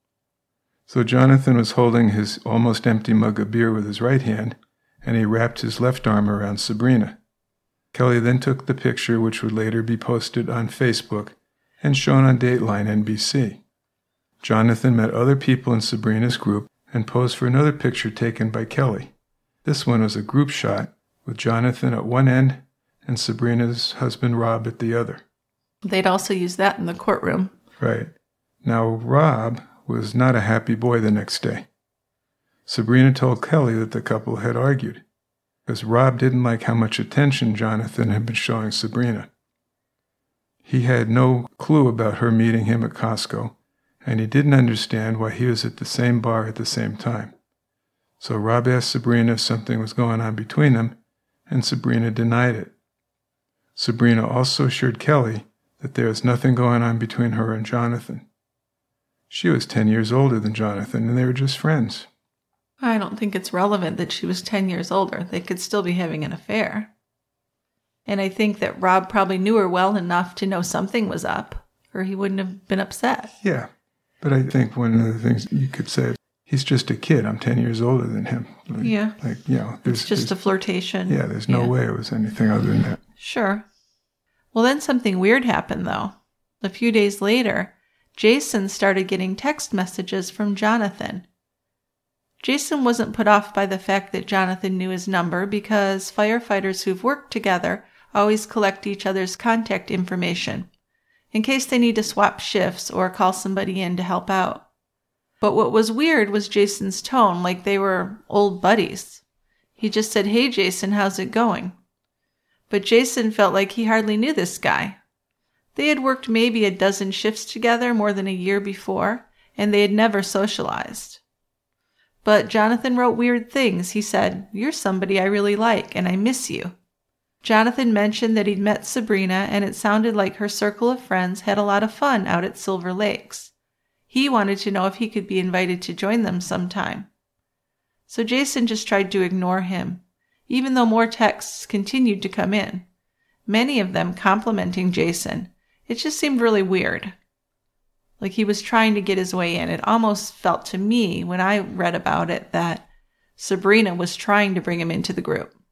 D: So Jonathan was holding his almost empty mug of beer with his right hand, and he wrapped his left arm around Sabrina. Kelly then took the picture, which would later be posted on Facebook and shown on Dateline NBC. Jonathan met other people in Sabrina's group and posed for another picture taken by Kelly. This one was a group shot with Jonathan at one end and Sabrina's husband Rob at the other.
C: They'd also use that in the courtroom.
D: Right. Now, Rob was not a happy boy the next day. Sabrina told Kelly that the couple had argued, because Rob didn't like how much attention Jonathan had been showing Sabrina. He had no clue about her meeting him at Costco, and he didn't understand why he was at the same bar at the same time. So Rob asked Sabrina if something was going on between them, and Sabrina denied it. Sabrina also assured Kelly that there was nothing going on between her and Jonathan. She was 10 years older than Jonathan, and they were just friends.
C: I don't think it's relevant that she was 10 years older. They could still be having an affair. And I think that Rob probably knew her well enough to know something was up, or he wouldn't have been upset.
D: Yeah, but I think one of the things you could say, he's just a kid. I'm 10 years older than him.
C: It's just a flirtation.
D: Yeah, there's no way it was anything other than that.
C: Sure. Well, then something weird happened, though. A few days later, Jason started getting text messages from Jonathan. Jason wasn't put off by the fact that Jonathan knew his number because firefighters who've worked together always collect each other's contact information in case they need to swap shifts or call somebody in to help out. But what was weird was Jason's tone, like they were old buddies. He just said, "Hey, Jason, how's it going?" But Jason felt like he hardly knew this guy. They had worked maybe a dozen shifts together more than a year before, and they had never socialized. But Jonathan wrote weird things. He said, "You're somebody I really like, and I miss you." Jonathan mentioned that he'd met Sabrina, and it sounded like her circle of friends had a lot of fun out at Silver Lakes. He wanted to know if he could be invited to join them sometime. So Jason just tried to ignore him, even though more texts continued to come in, many of them complimenting Jason. It just seemed really weird. Like he was trying to get his way in. It almost felt to me, when I read about it, that Sabrina was trying to bring him into the group.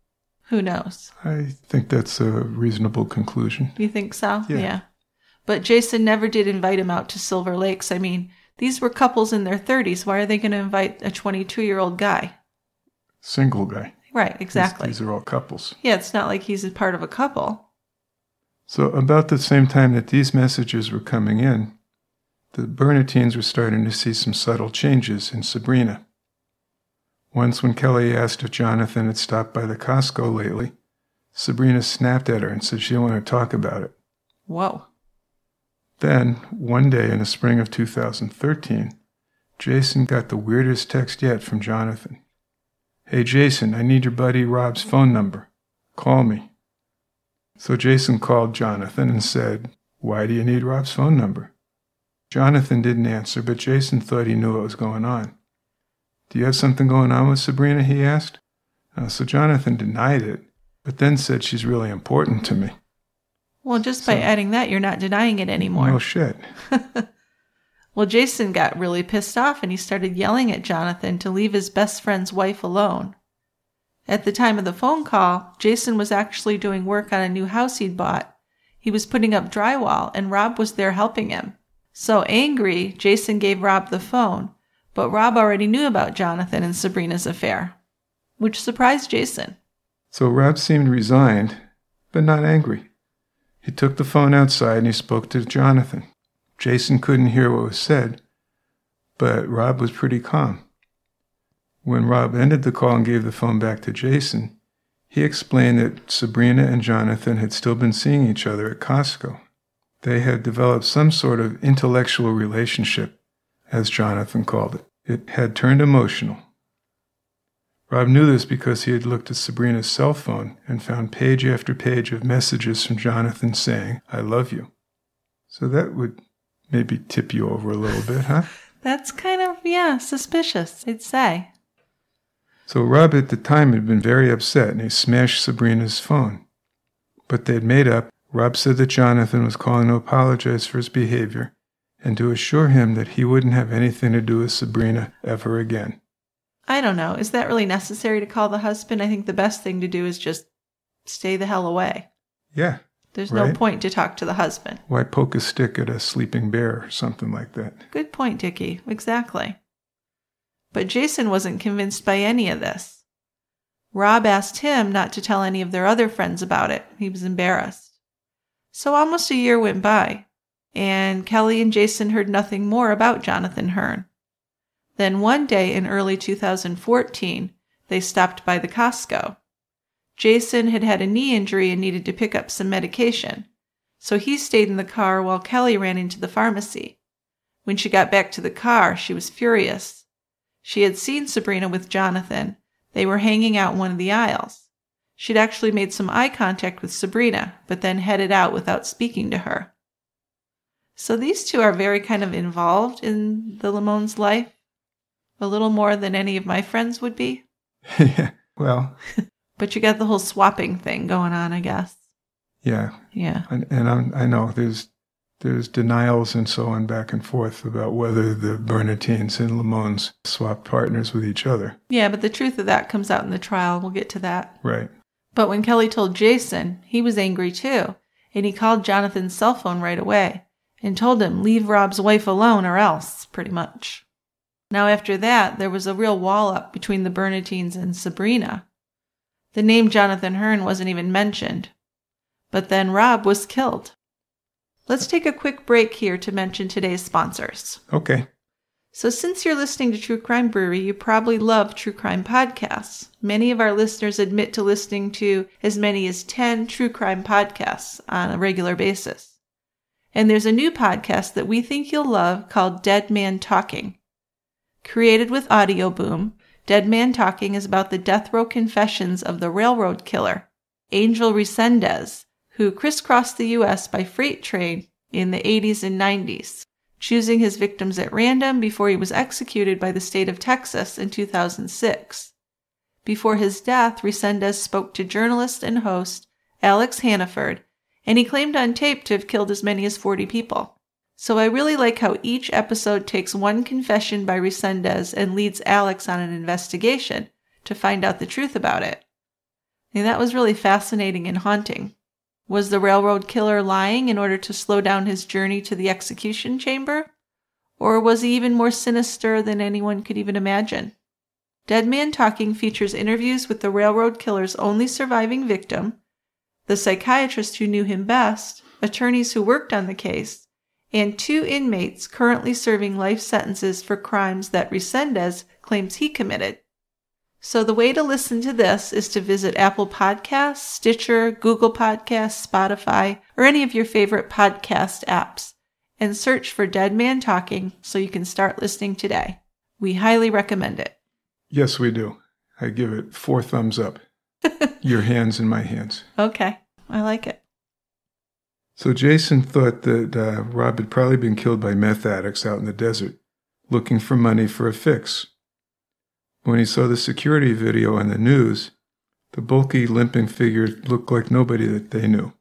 C: Who knows?
D: I think that's a reasonable conclusion.
C: You think so?
D: Yeah.
C: But Jason never did invite him out to Silver Lakes. I mean, these were couples in their 30s. Why are they going to invite a 22-year-old guy?
D: Single guy.
C: Right, exactly.
D: These are all couples.
C: Yeah, it's not like he's a part of a couple.
D: So about the same time that these messages were coming in, the Bernardines were starting to see some subtle changes in Sabrina. Once when Kelly asked if Jonathan had stopped by the Costco lately, Sabrina snapped at her and said she didn't want to talk about it.
C: Whoa.
D: Then, one day in the spring of 2013, Jason got the weirdest text yet from Jonathan. "Hey Jason, I need your buddy Rob's phone number. Call me." So Jason called Jonathan and said, "Why do you need Rob's phone number?" Jonathan didn't answer, but Jason thought he knew what was going on. "Do you have something going on with Sabrina?" he asked. So Jonathan denied it, but then said she's really important to me.
C: Well, just by adding that, you're not denying it anymore.
D: No shit.
C: Well, Jason got really pissed off and he started yelling at Jonathan to leave his best friend's wife alone. At the time of the phone call, Jason was actually doing work on a new house he'd bought. He was putting up drywall and Rob was there helping him. So angry, Jason gave Rob the phone, but Rob already knew about Jonathan and Sabrina's affair, which surprised Jason.
D: So Rob seemed resigned, but not angry. He took the phone outside and he spoke to Jonathan. Jason couldn't hear what was said, but Rob was pretty calm. When Rob ended the call and gave the phone back to Jason, he explained that Sabrina and Jonathan had still been seeing each other at Costco. They had developed some sort of intellectual relationship, as Jonathan called it. It had turned emotional. Rob knew this because he had looked at Sabrina's cell phone and found page after page of messages from Jonathan saying, "I love you." So that would maybe tip you over a little bit, huh?
C: That's kind of, suspicious, I'd say.
D: So Rob at the time had been very upset and he smashed Sabrina's phone. But they'd made up. Rob said that Jonathan was calling to apologize for his behavior and to assure him that he wouldn't have anything to do with Sabrina ever again.
C: I don't know. Is that really necessary to call the husband? I think the best thing to do is just stay the hell away.
D: Yeah.
C: There's no point to talk to the husband.
D: Why poke a stick at a sleeping bear or something like that?
C: Good point, Dickie. Exactly. But Jason wasn't convinced by any of this. Rob asked him not to tell any of their other friends about it. He was embarrassed. So almost a year went by, and Kelly and Jason heard nothing more about Jonathan Hearn. Then one day in early 2014, they stopped by the Costco. Jason had had a knee injury and needed to pick up some medication, so he stayed in the car while Kelly ran into the pharmacy. When she got back to the car, she was furious. She had seen Sabrina with Jonathan. They were hanging out in one of the aisles. She'd actually made some eye contact with Sabrina, but then headed out without speaking to her. So these two are very kind of involved in the Lamone's life. A little more than any of my friends would be.
D: Yeah, well.
C: But you got the whole swapping thing going on, I guess.
D: Yeah.
C: Yeah.
D: And I know there's denials and so on back and forth about whether the Bernardines and Lamones swapped partners with each other.
C: Yeah, but the truth of that comes out in the trial. We'll get to that.
D: Right.
C: But when Kelly told Jason, he was angry too, and he called Jonathan's cell phone right away and told him, "Leave Rob's wife alone or else," pretty much. Now after that, there was a real wall up between the Bernardines and Sabrina. The name Jonathan Hearn wasn't even mentioned. But then Rob was killed. Let's take a quick break here to mention today's sponsors.
D: Okay.
C: So since you're listening to True Crime Brewery, you probably love true crime podcasts. Many of our listeners admit to listening to as many as 10 true crime podcasts on a regular basis. And there's a new podcast that we think you'll love called Dead Man Talking. Created with Audio Boom, Dead Man Talking is about the death row confessions of the railroad killer, Angel Resendez, who crisscrossed the U.S. by freight train in the 80s and 90s, choosing his victims at random before he was executed by the state of Texas in 2006. Before his death, Resendez spoke to journalist and host Alex Hannaford, and he claimed on tape to have killed as many as 40 people. So I really like how each episode takes one confession by Resendez and leads Alex on an investigation to find out the truth about it. And that was really fascinating and haunting. Was the railroad killer lying in order to slow down his journey to the execution chamber? Or was he even more sinister than anyone could even imagine? Dead Man Talking features interviews with the railroad killer's only surviving victim, the psychiatrist who knew him best, attorneys who worked on the case, and 2 inmates currently serving life sentences for crimes that Resendez claims he committed. So the way to listen to this is to visit Apple Podcasts, Stitcher, Google Podcasts, Spotify, or any of your favorite podcast apps, and search for Dead Man Talking so you can start listening today. We highly recommend it.
D: Yes, we do. I give it 4 thumbs up. Your hands in my hands.
C: Okay, I like it.
D: So Jason thought that Rob had probably been killed by meth addicts out in the desert, looking for money for a fix. When he saw the security video on the news, the bulky, limping figure looked like nobody that they knew.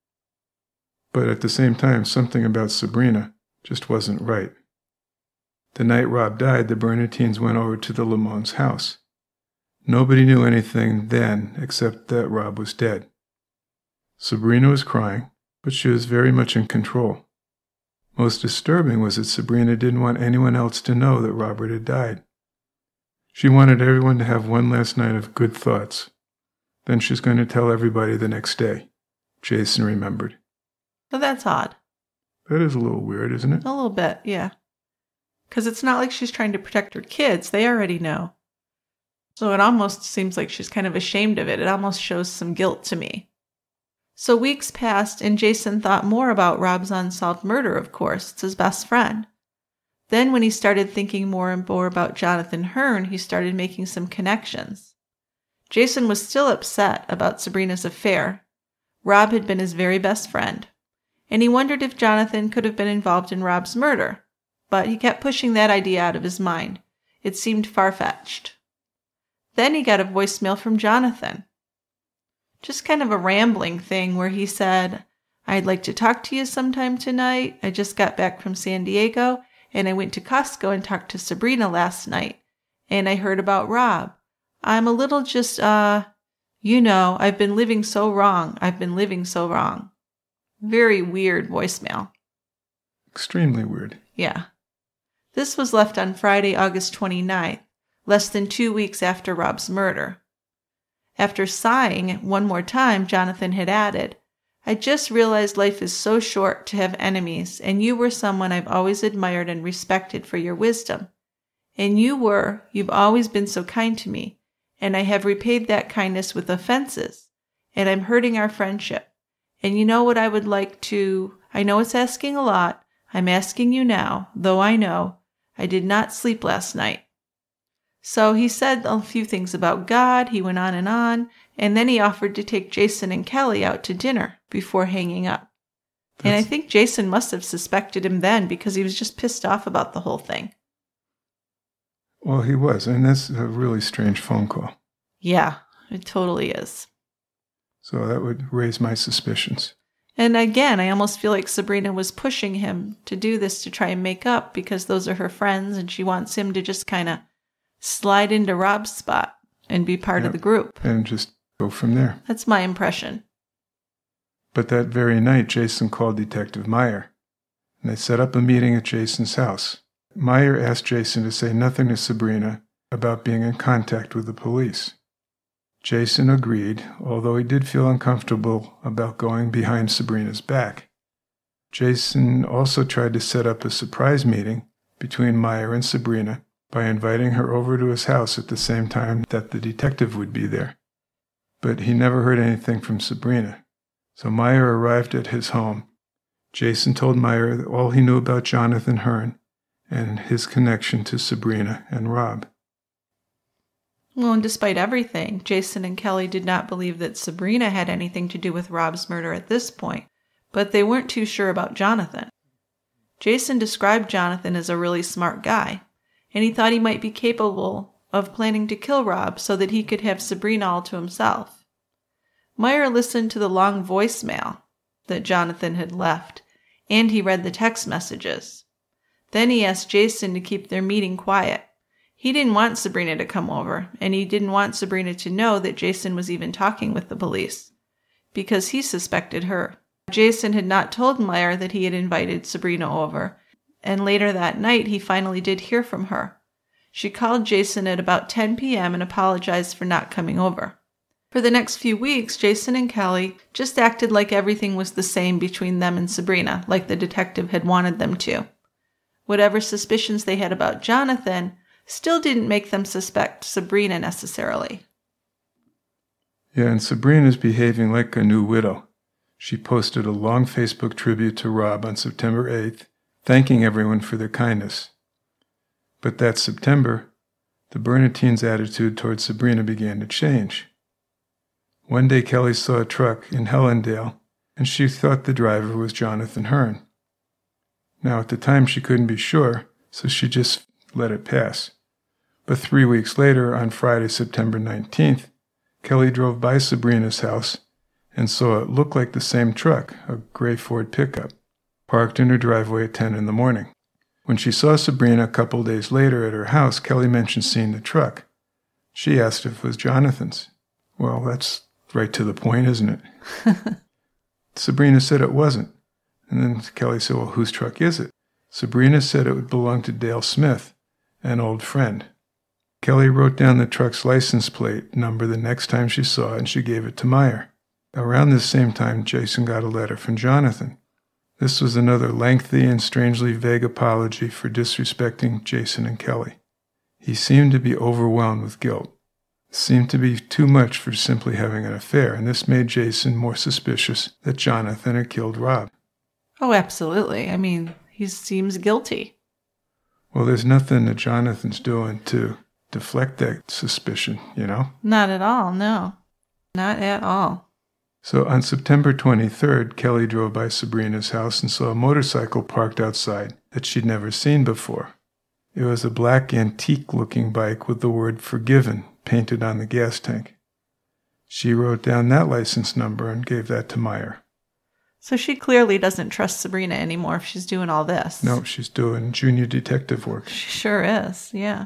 D: But at the same time, something about Sabrina just wasn't right. The night Rob died, the Bernardines went over to the Lamone's house. Nobody knew anything then except that Rob was dead. Sabrina was crying, but she was very much in control. Most disturbing was that Sabrina didn't want anyone else to know that Robert had died. She wanted everyone to have one last night of good thoughts. Then she's going to tell everybody the next day. Jason remembered.
C: Well, that's odd.
D: That is a little weird, isn't it?
C: A little bit, yeah. Because it's not like she's trying to protect her kids. They already know. So it almost seems like she's kind of ashamed of it. It almost shows some guilt to me. So weeks passed, and Jason thought more about Rob's unsolved murder, of course. It's his best friend. Then when he started thinking more and more about Jonathan Hearn, he started making some connections. Jason was still upset about Sabrina's affair. Rob had been his very best friend. And he wondered if Jonathan could have been involved in Rob's murder. But he kept pushing that idea out of his mind. It seemed far-fetched. Then he got a voicemail from Jonathan. Just kind of a rambling thing where he said, "I'd like to talk to you sometime tonight. I just got back from San Diego, and I went to Costco and talked to Sabrina last night. And I heard about Rob. I'm a little just, I've been living so wrong. Very weird voicemail.
D: Extremely weird.
C: Yeah. This was left on Friday, August 29th, less than 2 weeks after Rob's murder. After sighing one more time, Jonathan had added, "I just realized life is so short to have enemies, and you were someone I've always admired and respected for your wisdom. And you've always been so kind to me, and I have repaid that kindness with offenses, and I'm hurting our friendship. And you know what I would like to, I know it's asking a lot, I'm asking you now, though I know I did not sleep last night." So he said a few things about God, he went on, and then he offered to take Jason and Kelly out to dinner before hanging up. And I think Jason must have suspected him then because he was just pissed off about the whole thing.
D: Well, he was, and that's a really strange phone call.
C: Yeah, it totally is.
D: So that would raise my suspicions.
C: And again, I almost feel like Sabrina was pushing him to do this to try and make up because those are her friends and she wants him to just kind of slide into Rob's spot and be part of the group.
D: And just go from there.
C: That's my impression.
D: But that very night, Jason called Detective Meyer, and they set up a meeting at Jason's house. Meyer asked Jason to say nothing to Sabrina about being in contact with the police. Jason agreed, although he did feel uncomfortable about going behind Sabrina's back. Jason also tried to set up a surprise meeting between Meyer and Sabrina by inviting her over to his house at the same time that the detective would be there. But he never heard anything from Sabrina, so Meyer arrived at his home. Jason told Meyer all he knew about Jonathan Hearn and his connection to Sabrina and Rob.
C: Well, and despite everything, Jason and Kelly did not believe that Sabrina had anything to do with Rob's murder at this point, but they weren't too sure about Jonathan. Jason described Jonathan as a really smart guy, and he thought he might be capable of planning to kill Rob so that he could have Sabrina all to himself. Meyer listened to the long voicemail that Jonathan had left, and he read the text messages. Then he asked Jason to keep their meeting quiet. He didn't want Sabrina to come over, and he didn't want Sabrina to know that Jason was even talking with the police, because he suspected her. Jason had not told Meyer that he had invited Sabrina over, and later that night he finally did hear from her. She called Jason at about 10 p.m. and apologized for not coming over. For the next few weeks, Jason and Kelly just acted like everything was the same between them and Sabrina, like the detective had wanted them to. Whatever suspicions they had about Jonathan still didn't make them suspect Sabrina necessarily.
D: Yeah, and Sabrina's behaving like a new widow. She posted a long Facebook tribute to Rob on September 8th, thanking everyone for their kindness. But that September, the Bernardines' attitude towards Sabrina began to change. One day Kelly saw a truck in Helendale, and she thought the driver was Jonathan Hearn. Now, at the time, she couldn't be sure, so she just let it pass. But 3 weeks later, on Friday, September 19th, Kelly drove by Sabrina's house and saw it look like the same truck, a gray Ford pickup, parked in her driveway at 10 in the morning. When she saw Sabrina a couple days later at her house, Kelly mentioned seeing the truck. She asked if it was Jonathan's. Well, that's right to the point, isn't it? Sabrina said it wasn't. And then Kelly said, well, whose truck is it? Sabrina said it would belong to Dale Smith, an old friend. Kelly wrote down the truck's license plate number the next time she saw it, and she gave it to Meyer. Around this same time, Jason got a letter from Jonathan. This was another lengthy and strangely vague apology for disrespecting Jason and Kelly. He seemed to be overwhelmed with guilt. It seemed to be too much for simply having an affair, and this made Jason more suspicious that Jonathan had killed Rob.
C: Oh, absolutely. I mean, he seems guilty.
D: Well, there's nothing that Jonathan's doing to deflect that suspicion, you know?
C: Not at all, no. Not at all.
D: So on September 23rd, Kelly drove by Sabrina's house and saw a motorcycle parked outside that she'd never seen before. It was a black antique-looking bike with the word "Forgiven" painted on the gas tank. She wrote down that license number and gave that to Meyer.
C: So she clearly doesn't trust Sabrina anymore if she's doing all this.
D: No, she's doing junior detective work.
C: She sure is, yeah.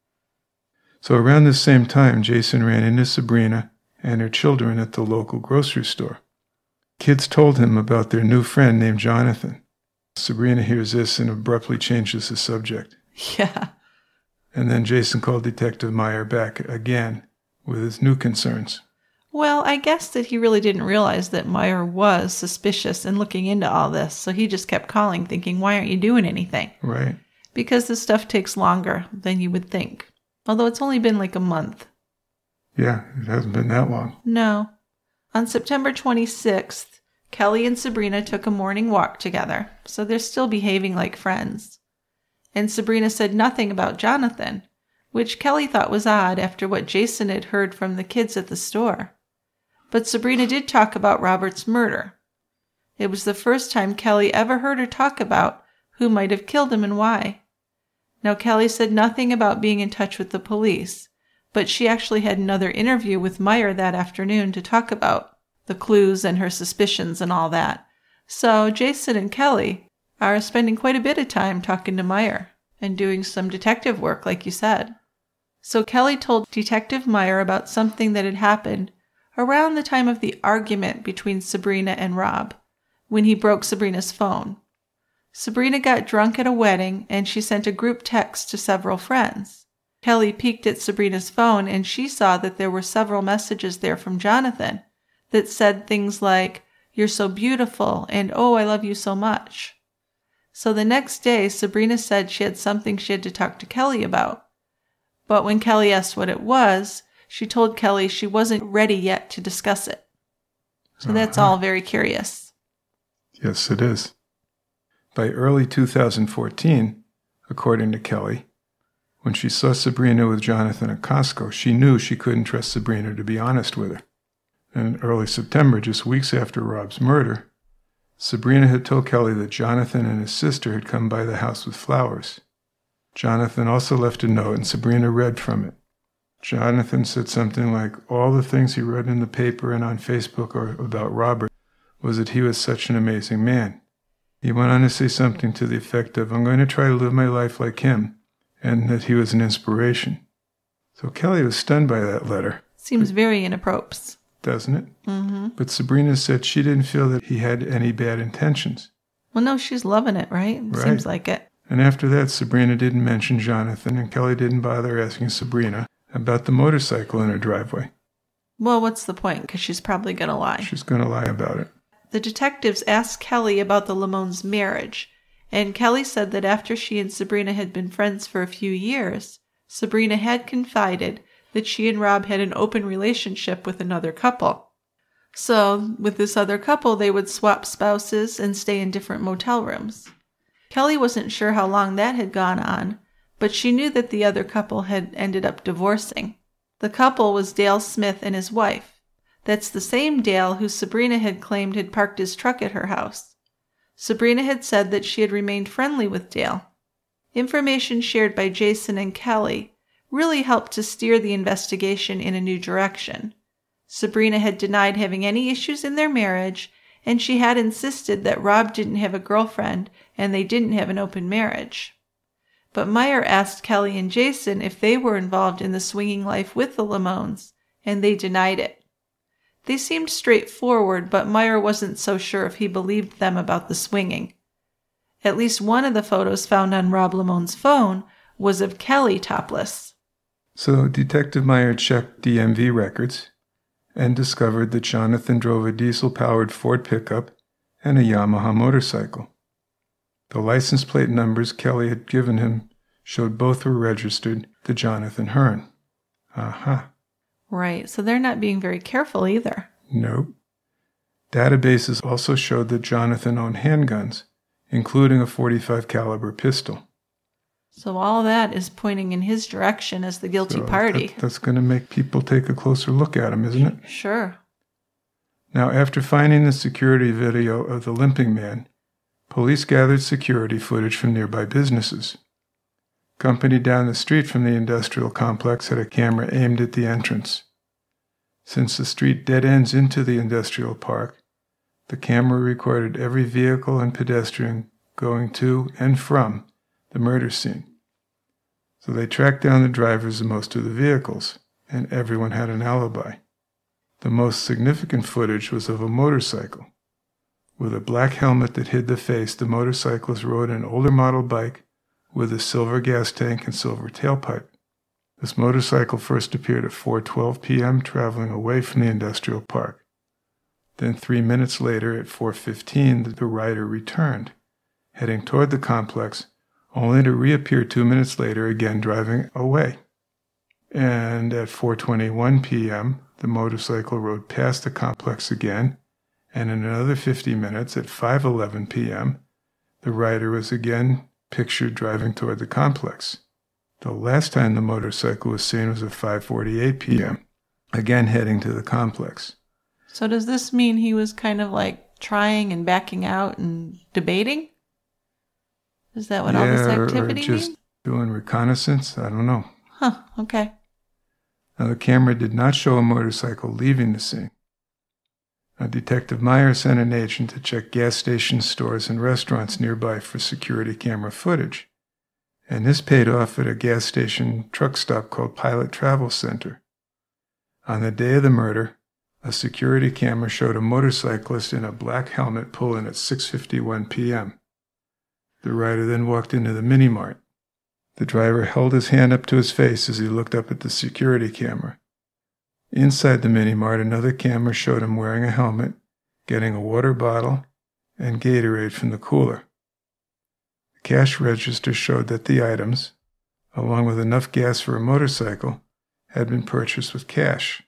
D: So around the same time, Jason ran into Sabrina and her children at the local grocery store. Kids told him about their new friend named Jonathan. Sabrina hears this and abruptly changes the subject.
C: Yeah.
D: And then Jason called Detective Meyer back again with his new concerns.
C: Well, I guess that he really didn't realize that Meyer was suspicious and looking into all this, so he just kept calling thinking, why aren't you doing anything?
D: Right.
C: Because this stuff takes longer than you would think. Although it's only been like a month.
D: Yeah, it hasn't been that long.
C: No. On September 26th, Kelly and Sabrina took a morning walk together, so they're still behaving like friends. And Sabrina said nothing about Jonathan, which Kelly thought was odd after what Jason had heard from the kids at the store. But Sabrina did talk about Robert's murder. It was the first time Kelly ever heard her talk about who might have killed him and why. Now, Kelly said nothing about being in touch with the police, but she actually had another interview with Meyer that afternoon to talk about the clues and her suspicions and all that. So Jason and Kelly are spending quite a bit of time talking to Meyer and doing some detective work, like you said. So Kelly told Detective Meyer about something that had happened around the time of the argument between Sabrina and Rob, when he broke Sabrina's phone. Sabrina got drunk at a wedding, and she sent a group text to several friends. Kelly peeked at Sabrina's phone, and she saw that there were several messages there from Jonathan that said things like, "You're so beautiful," and "Oh, I love you so much." So the next day, Sabrina said she had something she had to talk to Kelly about. But when Kelly asked what it was, she told Kelly she wasn't ready yet to discuss it. So that's all very curious.
D: Yes, it is. By early 2014, according to Kelly, when she saw Sabrina with Jonathan at Costco, she knew she couldn't trust Sabrina to be honest with her. In early September, just weeks after Rob's murder, Sabrina had told Kelly that Jonathan and his sister had come by the house with flowers. Jonathan also left a note, and Sabrina read from it. Jonathan said something like, all the things he read in the paper and on Facebook about Robert was that he was such an amazing man. He went on to say something to the effect of, I'm going to try to live my life like him and that he was an inspiration. So Kelly was stunned by that letter.
C: Seems very inappropriate.
D: Doesn't it?
C: Mm-hmm.
D: But Sabrina said she didn't feel that he had any bad intentions.
C: Well, no, she's loving it, right?
D: Right.
C: Seems like it.
D: And after that, Sabrina didn't mention Jonathan, and Kelly didn't bother asking Sabrina about the motorcycle in her driveway.
C: Well, what's the point? Because she's probably going to lie.
D: She's going to lie about it.
C: The detectives asked Kelly about the Lamone's marriage, and Kelly said that after she and Sabrina had been friends for a few years, Sabrina had confided that she and Rob had an open relationship with another couple. So, with this other couple, they would swap spouses and stay in different motel rooms. Kelly wasn't sure how long that had gone on, but she knew that the other couple had ended up divorcing. The couple was Dale Smith and his wife. That's the same Dale who Sabrina had claimed had parked his truck at her house. Sabrina had said that she had remained friendly with Dale. Information shared by Jason and Kelly really helped to steer the investigation in a new direction. Sabrina had denied having any issues in their marriage, and she had insisted that Rob didn't have a girlfriend and they didn't have an open marriage. But Meyer asked Kelly and Jason if they were involved in the swinging life with the Lamones, and they denied it. They seemed straightforward, but Meyer wasn't so sure if he believed them about the swinging. At least one of the photos found on Rob Lamone's phone was of Kelly topless.
D: So Detective Meyer checked DMV records and discovered that Jonathan drove a diesel-powered Ford pickup and a Yamaha motorcycle. The license plate numbers Kelly had given him showed both were registered to Jonathan Hearn. Aha.
C: Right, so they're not being very careful either.
D: Nope. Databases also showed that Jonathan owned handguns, including a .45 caliber pistol.
C: So all that is pointing in his direction as the guilty party.
D: That's going to make people take a closer look at him, isn't it?
C: Sure.
D: Now, after finding the security video of the limping man, police gathered security footage from nearby businesses. Company down the street from the industrial complex had a camera aimed at the entrance. Since the street dead ends into the industrial park, the camera recorded every vehicle and pedestrian going to and from the murder scene. So they tracked down the drivers of most of the vehicles, and everyone had an alibi. The most significant footage was of a motorcycle. With a black helmet that hid the face, the motorcyclist rode an older model bike with a silver gas tank and silver tailpipe. This motorcycle first appeared at 4:12 p.m., traveling away from the industrial park. Then 3 minutes later, at 4:15, the rider returned, heading toward the complex, only to reappear 2 minutes later, again driving away. And at 4:21 p.m., the motorcycle rode past the complex again, and in another 50 minutes, at 5:11 p.m., the rider was again pictured driving toward the complex. The last time the motorcycle was seen was at 5:48 p.m., again heading to the complex.
C: So does this mean he was kind of like trying and backing out and debating? Is that what all this activity
D: or just
C: means?
D: Doing reconnaissance? I don't know.
C: Huh, okay.
D: Now, the camera did not show a motorcycle leaving the scene. Now, Detective Meyer sent an agent to check gas stations, stores, and restaurants nearby for security camera footage. And this paid off at a gas station truck stop called Pilot Travel Center. On the day of the murder, a security camera showed a motorcyclist in a black helmet pull in at 6:51 p.m. The rider then walked into the mini-mart. The driver held his hand up to his face as he looked up at the security camera. Inside the mini-mart, another camera showed him wearing a helmet, getting a water bottle and Gatorade from the cooler. The cash register showed that the items, along with enough gas for a motorcycle, had been purchased with cash.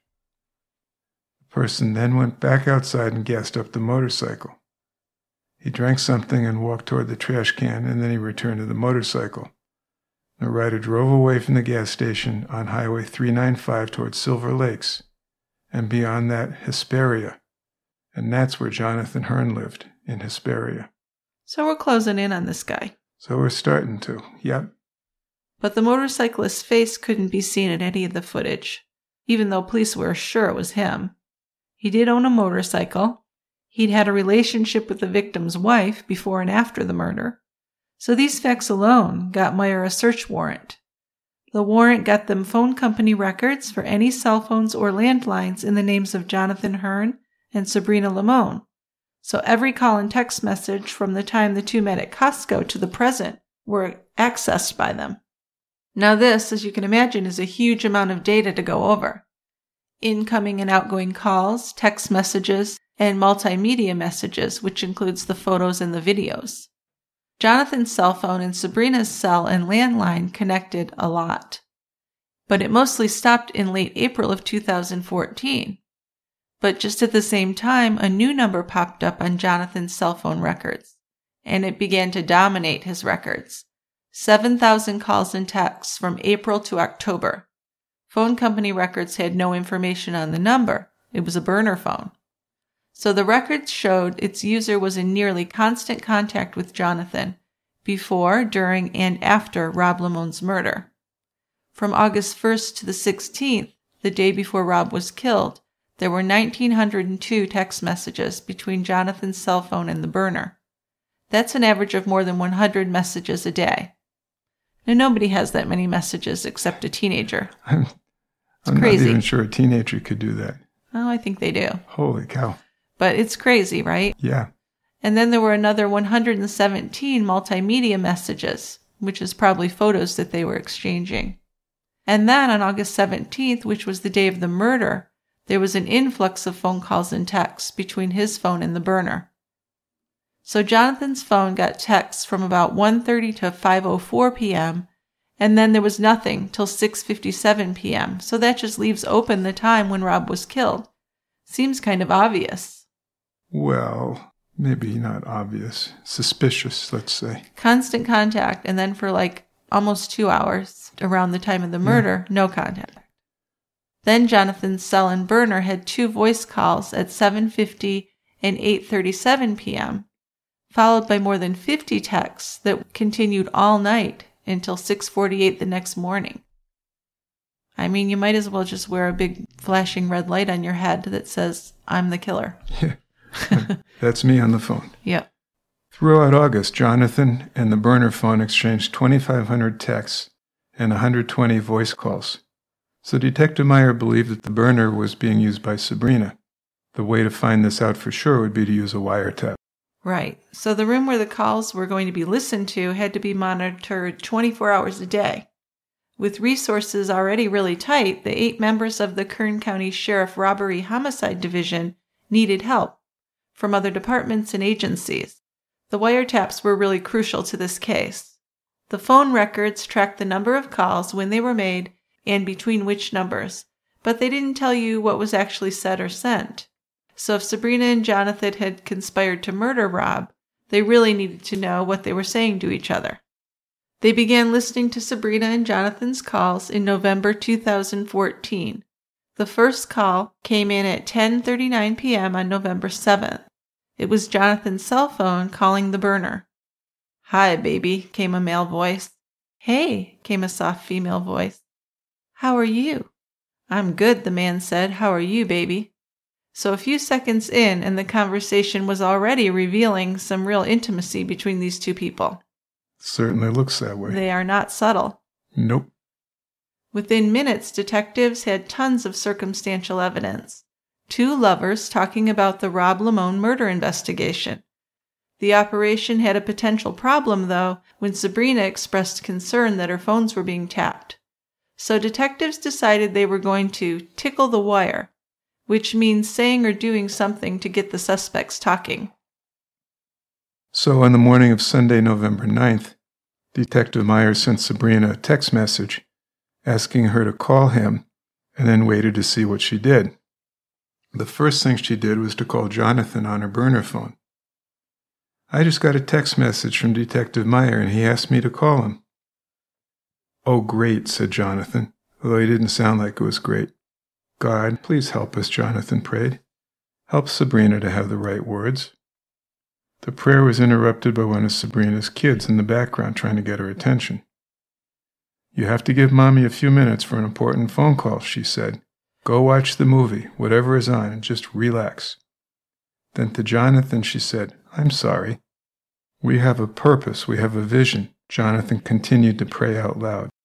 D: The person then went back outside and gassed up the motorcycle. He drank something and walked toward the trash can, and then he returned to the motorcycle. The rider drove away from the gas station on Highway 395 toward Silver Lakes, and beyond that, Hesperia. And that's where Jonathan Hearn lived, in Hesperia.
C: So we're closing in on this guy.
D: So we're starting to, yep.
C: But the motorcyclist's face couldn't be seen in any of the footage, even though police were sure it was him. He did own a motorcycle. He'd had a relationship with the victim's wife before and after the murder. So these facts alone got Meyer a search warrant. The warrant got them phone company records for any cell phones or landlines in the names of Jonathan Hearn and Sabrina Limon. So every call and text message from the time the two met at Costco to the present were accessed by them. Now this, as you can imagine, is a huge amount of data to go over. Incoming and outgoing calls, text messages, and multimedia messages, which includes the photos and the videos. Jonathan's cell phone and Sabrina's cell and landline connected a lot. But it mostly stopped in late April of 2014. But just at the same time, a new number popped up on Jonathan's cell phone records, and it began to dominate his records. 7,000 calls and texts from April to October. Phone company records had no information on the number. It was a burner phone. So the records showed its user was in nearly constant contact with Jonathan before, during, and after Rob Limon's murder. From August 1st to the 16th, the day before Rob was killed, there were 1,902 text messages between Jonathan's cell phone and the burner. That's an average of more than 100 messages a day. Now, nobody has that many messages except a teenager.
D: I'm
C: crazy.
D: Not even sure a teenager could do that.
C: Oh, I think they do.
D: Holy cow.
C: But it's crazy, right?
D: Yeah.
C: And then there were another 117 multimedia messages, which is probably photos that they were exchanging. And then on August 17th, which was the day of the murder, there was an influx of phone calls and texts between his phone and the burner. So Jonathan's phone got texts from about 1:30 to 5:04 p.m., and then there was nothing till 6:57 p.m., so that just leaves open the time when Rob was killed. Seems kind of obvious.
D: Well, maybe not obvious. Suspicious, let's say.
C: Constant contact, and then for like almost 2 hours around the time of the murder, no contact. Then Jonathan's cell and burner had 2 voice calls at 7:50 and 8:37 p.m., followed by more than 50 texts that continued all night until 6:48 the next morning. I mean, you might as well just wear a big flashing red light on your head that says, "I'm the killer."
D: Yeah. That's me on the phone.
C: Yep.
D: Throughout August, Jonathan and the burner phone exchanged 2,500 texts and 120 voice calls. So Detective Meyer believed that the burner was being used by Sabrina. The way to find this out for sure would be to use a wiretap.
C: Right. So the room where the calls were going to be listened to had to be monitored 24 hours a day. With resources already really tight, the 8 members of the Kern County Sheriff Robbery Homicide Division needed help from other departments and agencies. The wiretaps were really crucial to this case. The phone records tracked the number of calls, when they were made, and between which numbers, but they didn't tell you what was actually said or sent. So if Sabrina and Jonathan had conspired to murder Rob, they really needed to know what they were saying to each other. They began listening to Sabrina and Jonathan's calls in November 2014. The first call came in at 10:39 p.m. on November 7th. It was Jonathan's cell phone calling the burner. "Hi, baby," came a male voice. "Hey," came a soft female voice. "How are you?" "I'm good," the man said. "How are you, baby?" So a few seconds in, and the conversation was already revealing some real intimacy between these two people.
D: Certainly looks that way.
C: They are not subtle.
D: Nope.
C: Within minutes, detectives had tons of circumstantial evidence. 2 lovers talking about the Rob Limon murder investigation. The operation had a potential problem, though, when Sabrina expressed concern that her phones were being tapped. So detectives decided they were going to tickle the wire, which means saying or doing something to get the suspects talking.
D: So on the morning of Sunday, November 9th, Detective Meyer sent Sabrina a text message asking her to call him, and then waited to see what she did. The first thing she did was to call Jonathan on her burner phone. "I just got a text message from Detective Meyer, and he asked me to call him." "Oh, great," said Jonathan, although he didn't sound like it was great. "God, please help us," Jonathan prayed. "Help Sabrina to have the right words." The prayer was interrupted by one of Sabrina's kids in the background trying to get her attention. "You have to give Mommy a few minutes for an important phone call," she said. "Go watch the movie, whatever is on, and just relax." Then to Jonathan she said, "I'm sorry." "We have a purpose, we have a vision," Jonathan continued to pray out loud.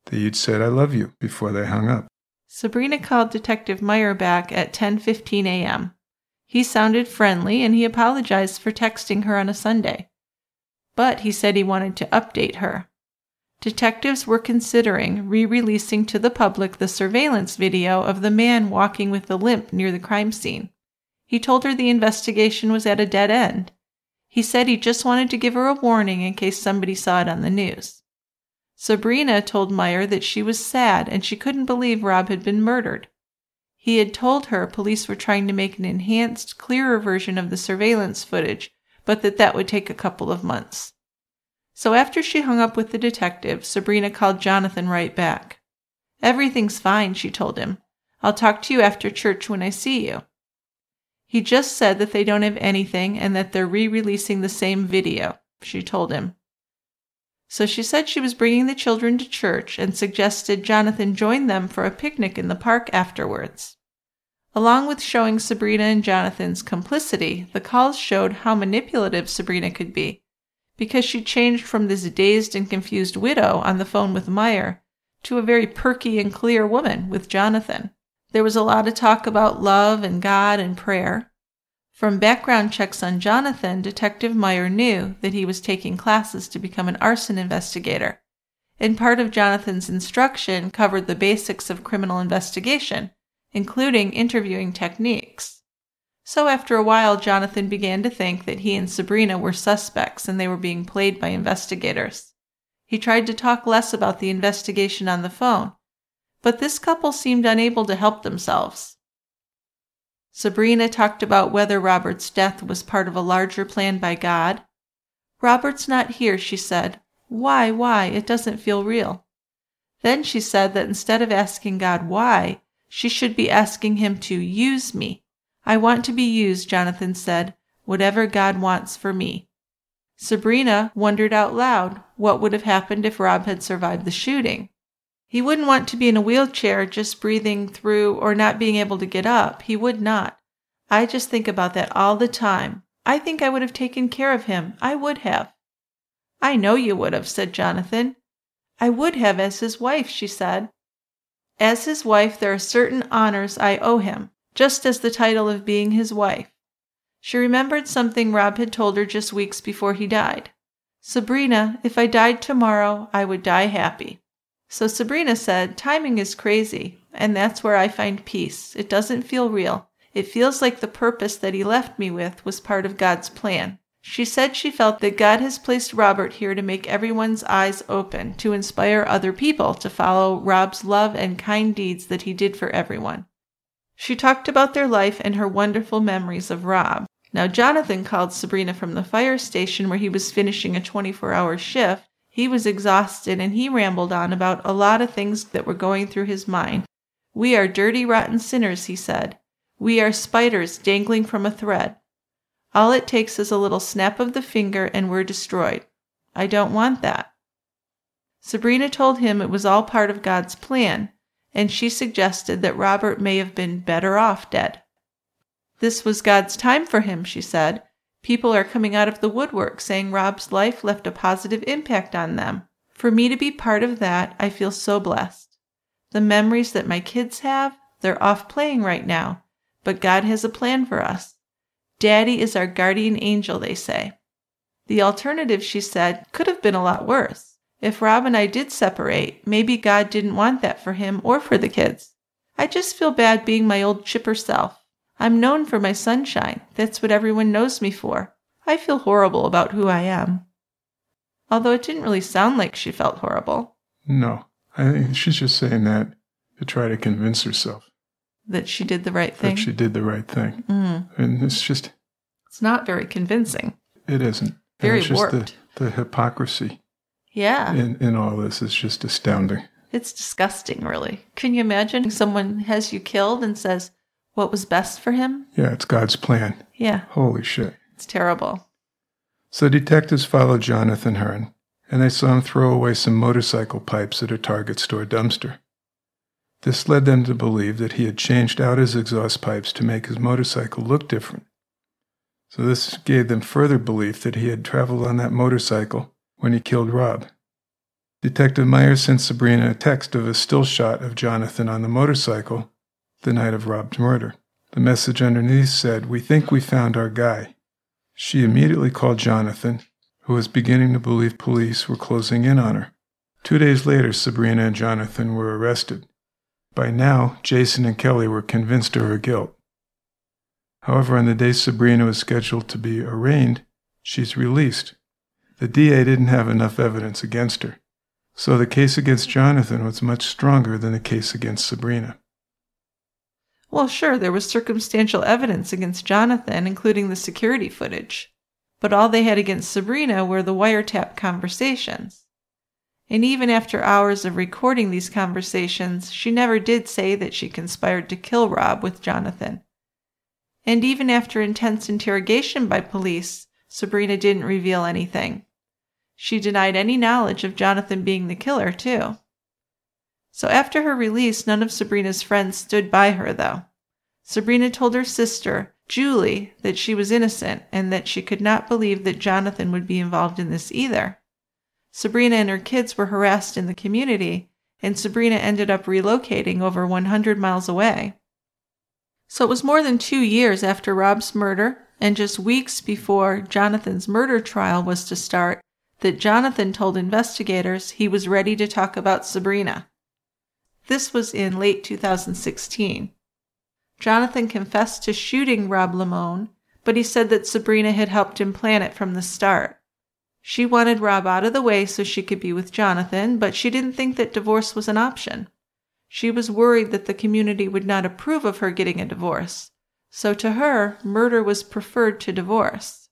D: They each said, "I love you," before they hung up.
C: Sabrina called Detective Meyer back at 10:15 a.m. He sounded friendly and he apologized for texting her on a Sunday. But he said he wanted to update her. Detectives were considering re-releasing to the public the surveillance video of the man walking with a limp near the crime scene. He told her the investigation was at a dead end. He said he just wanted to give her a warning in case somebody saw it on the news. Sabrina told Meyer that she was sad and she couldn't believe Rob had been murdered. He had told her police were trying to make an enhanced, clearer version of the surveillance footage, but that would take a couple of months. So after she hung up with the detective, Sabrina called Jonathan right back. "Everything's fine," she told him. "I'll talk to you after church when I see you." He just said that they don't have anything and that they're re-releasing the same video, she told him. So she said she was bringing the children to church and suggested Jonathan join them for a picnic in the park afterwards. Along with showing Sabrina and Jonathan's complicity, the calls showed how manipulative Sabrina could be, because she changed from this dazed and confused widow on the phone with Meyer to a very perky and clear woman with Jonathan. There was a lot of talk about love and God and prayer. From background checks on Jonathan, Detective Meyer knew that he was taking classes to become an arson investigator, and part of Jonathan's instruction covered the basics of criminal investigation, including interviewing techniques. So after a while, Jonathan began to think that he and Sabrina were suspects and they were being played by investigators. He tried to talk less about the investigation on the phone, but this couple seemed unable to help themselves. Sabrina talked about whether Robert's death was part of a larger plan by God. "Robert's not here," she said. Why? It doesn't feel real." Then she said that instead of asking God why, she should be asking him to use me. "I want to be used," Jonathan said, "whatever God wants for me." Sabrina wondered out loud what would have happened if Rob had survived the shooting. He wouldn't want to be in a wheelchair just breathing through or not being able to get up. He would not. "I just think about that all the time. I think I would have taken care of him. I would have." "I know you would have," said Jonathan. "I would have as his wife," she said. "As his wife, there are certain honors I owe him, just as the title of being his wife." She remembered something Rob had told her just weeks before he died. "Sabrina, if I died tomorrow, I would die happy." So Sabrina said, "Timing is crazy, and that's where I find peace. It doesn't feel real. It feels like the purpose that he left me with was part of God's plan." She said she felt that God has placed Robert here to make everyone's eyes open, to inspire other people to follow Rob's love and kind deeds that he did for everyone. She talked about their life and her wonderful memories of Rob. Now Jonathan called Sabrina from the fire station where he was finishing a 24-hour shift. He was exhausted and he rambled on about a lot of things that were going through his mind. "We are dirty, rotten sinners," he said. "We are spiders dangling from a thread. All it takes is a little snap of the finger and we're destroyed. I don't want that." Sabrina told him it was all part of God's plan, and she suggested that Robert may have been better off dead. This was God's time for him, she said. People are coming out of the woodwork saying Rob's life left a positive impact on them. For me to be part of that, I feel so blessed. The memories that my kids have, they're off playing right now, but God has a plan for us. Daddy is our guardian angel, they say. The alternative, she said, could have been a lot worse. If Rob and I did separate, maybe God didn't want that for him or for the kids. I just feel bad being my old chipper self. I'm known for my sunshine. That's what everyone knows me for. I feel horrible about who I am. Although it didn't really sound like she felt horrible.
D: No, I think she's just saying that to try to convince herself.
C: That she did the right thing?
D: That she did the right thing. And it's just...
C: It's not very convincing.
D: It isn't.
C: Very
D: it's
C: warped.
D: just the hypocrisy.
C: Yeah.
D: In all this is just astounding.
C: It's disgusting, really. Can you imagine someone has you killed and says what was best for him?
D: Yeah, it's God's plan.
C: Yeah.
D: Holy shit.
C: It's terrible.
D: So detectives followed Jonathan Hearn, and they saw him throw away some motorcycle pipes at a Target store dumpster. This led them to believe that he had changed out his exhaust pipes to make his motorcycle look different. So this gave them further belief that he had traveled on that motorcycle when he killed Rob. Detective Myers sent Sabrina a text of a still shot of Jonathan on the motorcycle the night of Rob's murder. The message underneath said, "We think we found our guy." She immediately called Jonathan, who was beginning to believe police were closing in on her. 2 days later, Sabrina and Jonathan were arrested. By now, Jason and Kelly were convinced of her guilt. However, on the day Sabrina was scheduled to be arraigned, she's released. The DA didn't have enough evidence against her, so the case against Jonathan was much stronger than the case against Sabrina.
C: Well, sure, there was circumstantial evidence against Jonathan, including the security footage. But all they had against Sabrina were the wiretap conversations. And even after hours of recording these conversations, she never did say that she conspired to kill Rob with Jonathan. And even after intense interrogation by police, Sabrina didn't reveal anything. She denied any knowledge of Jonathan being the killer, too. So after her release, none of Sabrina's friends stood by her, though. Sabrina told her sister, Julie, that she was innocent and that she could not believe that Jonathan would be involved in this either. Sabrina and her kids were harassed in the community, and Sabrina ended up relocating over 100 miles away. So it was more than 2 years after Rob's murder, and just weeks before Jonathan's murder trial was to start, that Jonathan told investigators he was ready to talk about Sabrina. This was in late 2016. Jonathan confessed to shooting Rob Lamone, but he said that Sabrina had helped him plan it from the start. She wanted Rob out of the way so she could be with Jonathan, but she didn't think that divorce was an option. She was worried that the community would not approve of her getting a divorce. So to her, murder was preferred to divorce.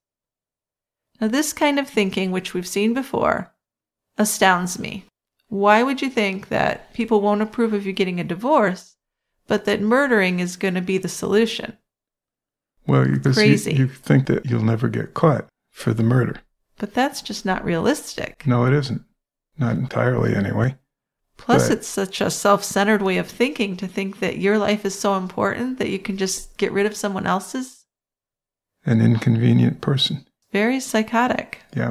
C: Now this kind of thinking, which we've seen before, astounds me. Why would you think that people won't approve of you getting a divorce, but that murdering is going to be the solution?
D: Well, because you think that you'll never get caught for the murder.
C: But that's just not realistic.
D: No, it isn't. Not entirely, anyway.
C: Plus, it's such a self-centered way of thinking to think that your life is so important that you can just get rid of someone else's.
D: An inconvenient person.
C: Very psychotic.
D: Yeah.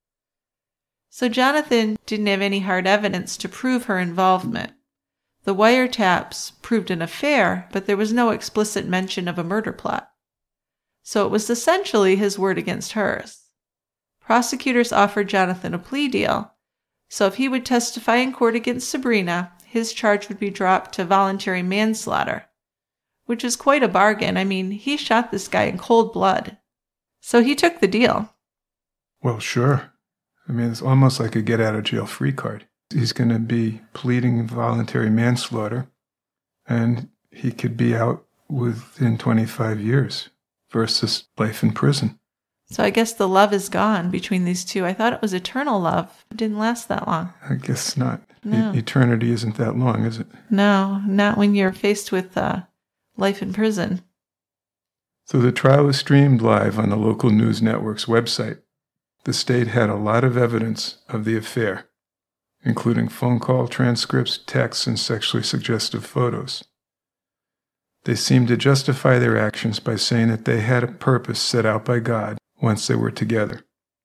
C: So Jonathan didn't have any hard evidence to prove her involvement. The wiretaps proved an affair, but there was no explicit mention of a murder plot. So it was essentially his word against hers. Prosecutors offered Jonathan a plea deal, so if he would testify in court against Sabrina, his charge would be dropped to voluntary manslaughter, which is quite a bargain. I mean, he shot this guy in cold blood. So he took the deal.
D: Well, sure. I mean, it's almost like a get-out-of-jail-free card. He's going to be pleading voluntary manslaughter, and he could be out within 25 years versus life in prison.
C: So I guess the love is gone between these two. I thought it was eternal love. It didn't last that long.
D: I guess not.
C: No.
D: Eternity isn't that long, is it?
C: No, not when you're faced with life in prison.
D: So the trial was streamed live on the local news network's website. The state had a lot of evidence of the affair, including phone call transcripts, texts, and sexually suggestive photos. They seemed to justify their actions by saying that they had a purpose set out by God once they were together.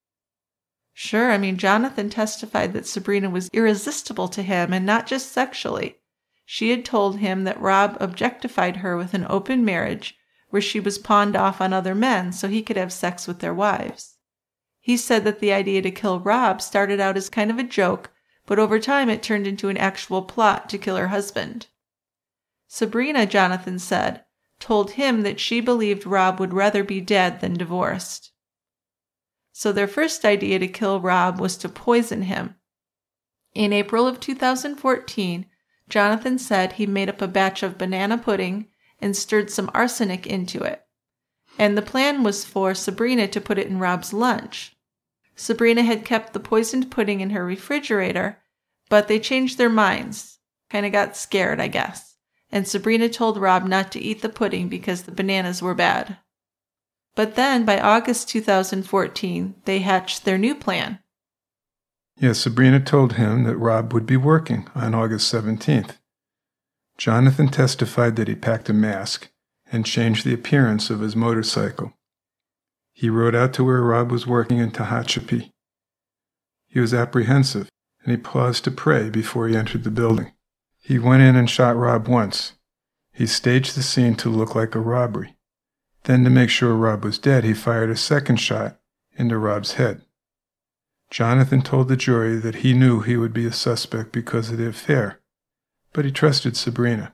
C: Sure, I mean, Jonathan testified that Sabrina was irresistible to him, and not just sexually. She had told him that Rob objectified her with an open marriage where she was pawned off on other men so he could have sex with their wives. He said that the idea to kill Rob started out as kind of a joke, but over time it turned into an actual plot to kill her husband. Sabrina, Jonathan said, told him that she believed Rob would rather be dead than divorced. So their first idea to kill Rob was to poison him. In April of 2014, Jonathan said he made up a batch of banana pudding and stirred some arsenic into it. And the plan was for Sabrina to put it in Rob's lunch. Sabrina had kept the poisoned pudding in her refrigerator, but they changed their minds. Kind of got scared, I guess. And Sabrina told Rob not to eat the pudding because the bananas were bad. But then, by August 2014, they hatched their new plan.
D: Yes, Sabrina told him that Rob would be working on August 17th. Jonathan testified that he packed a mask and changed the appearance of his motorcycle. He rode out to where Rob was working in Tehachapi. He was apprehensive and he paused to pray before he entered the building. He went in and shot Rob once. He staged the scene to look like a robbery. Then, to make sure Rob was dead, he fired a second shot into Rob's head. Jonathan told the jury that he knew he would be a suspect because of the affair, but he trusted Sabrina.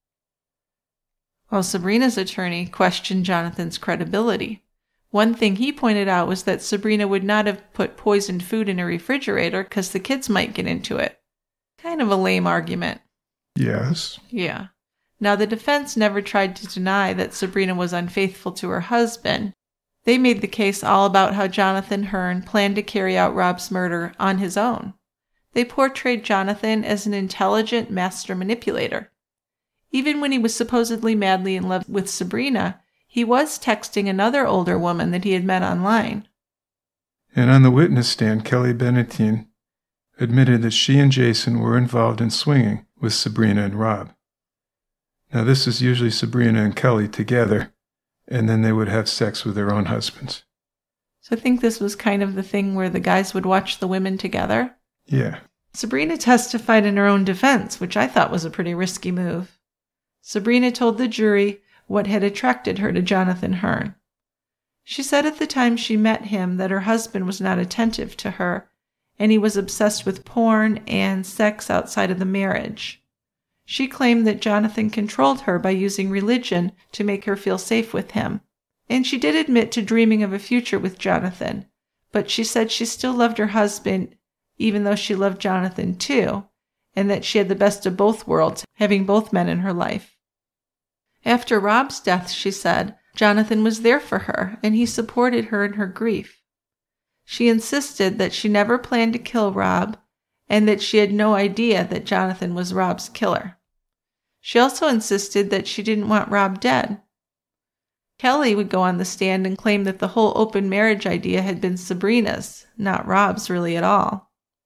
C: Well, Sabrina's attorney questioned Jonathan's credibility. One thing he pointed out was that Sabrina would not have put poisoned food in a refrigerator because the kids might get into it. Kind of a lame argument.
D: Yes.
C: Yeah. Now, the defense never tried to deny that Sabrina was unfaithful to her husband. They made the case all about how Jonathan Hearn planned to carry out Rob's murder on his own. They portrayed Jonathan as an intelligent master manipulator. Even when he was supposedly madly in love with Sabrina, he was texting another older woman that he had met online.
D: And on the witness stand, Kelly Benetine admitted that she and Jason were involved in swinging with Sabrina and Rob. Now, this is usually Sabrina and Kelly together, and then they would have sex with their own husbands.
C: So I think this was kind of the thing where the guys would watch the women together.
D: Yeah.
C: Sabrina testified in her own defense, which I thought was a pretty risky move. Sabrina told the jury what had attracted her to Jonathan Hearn. She said at the time she met him that her husband was not attentive to her, and he was obsessed with porn and sex outside of the marriage. She claimed that Jonathan controlled her by using religion to make her feel safe with him. And she did admit to dreaming of a future with Jonathan, but she said she still loved her husband even though she loved Jonathan too, and that she had the best of both worlds, having both men in her life. After Rob's death, she said, Jonathan was there for her, and he supported her in her grief. She insisted that she never planned to kill Rob, and that she had no idea that Jonathan was Rob's killer. She also insisted that she didn't want Rob dead. Kelly would go on the stand and claim that the whole open marriage idea had been Sabrina's, not Rob's really at all.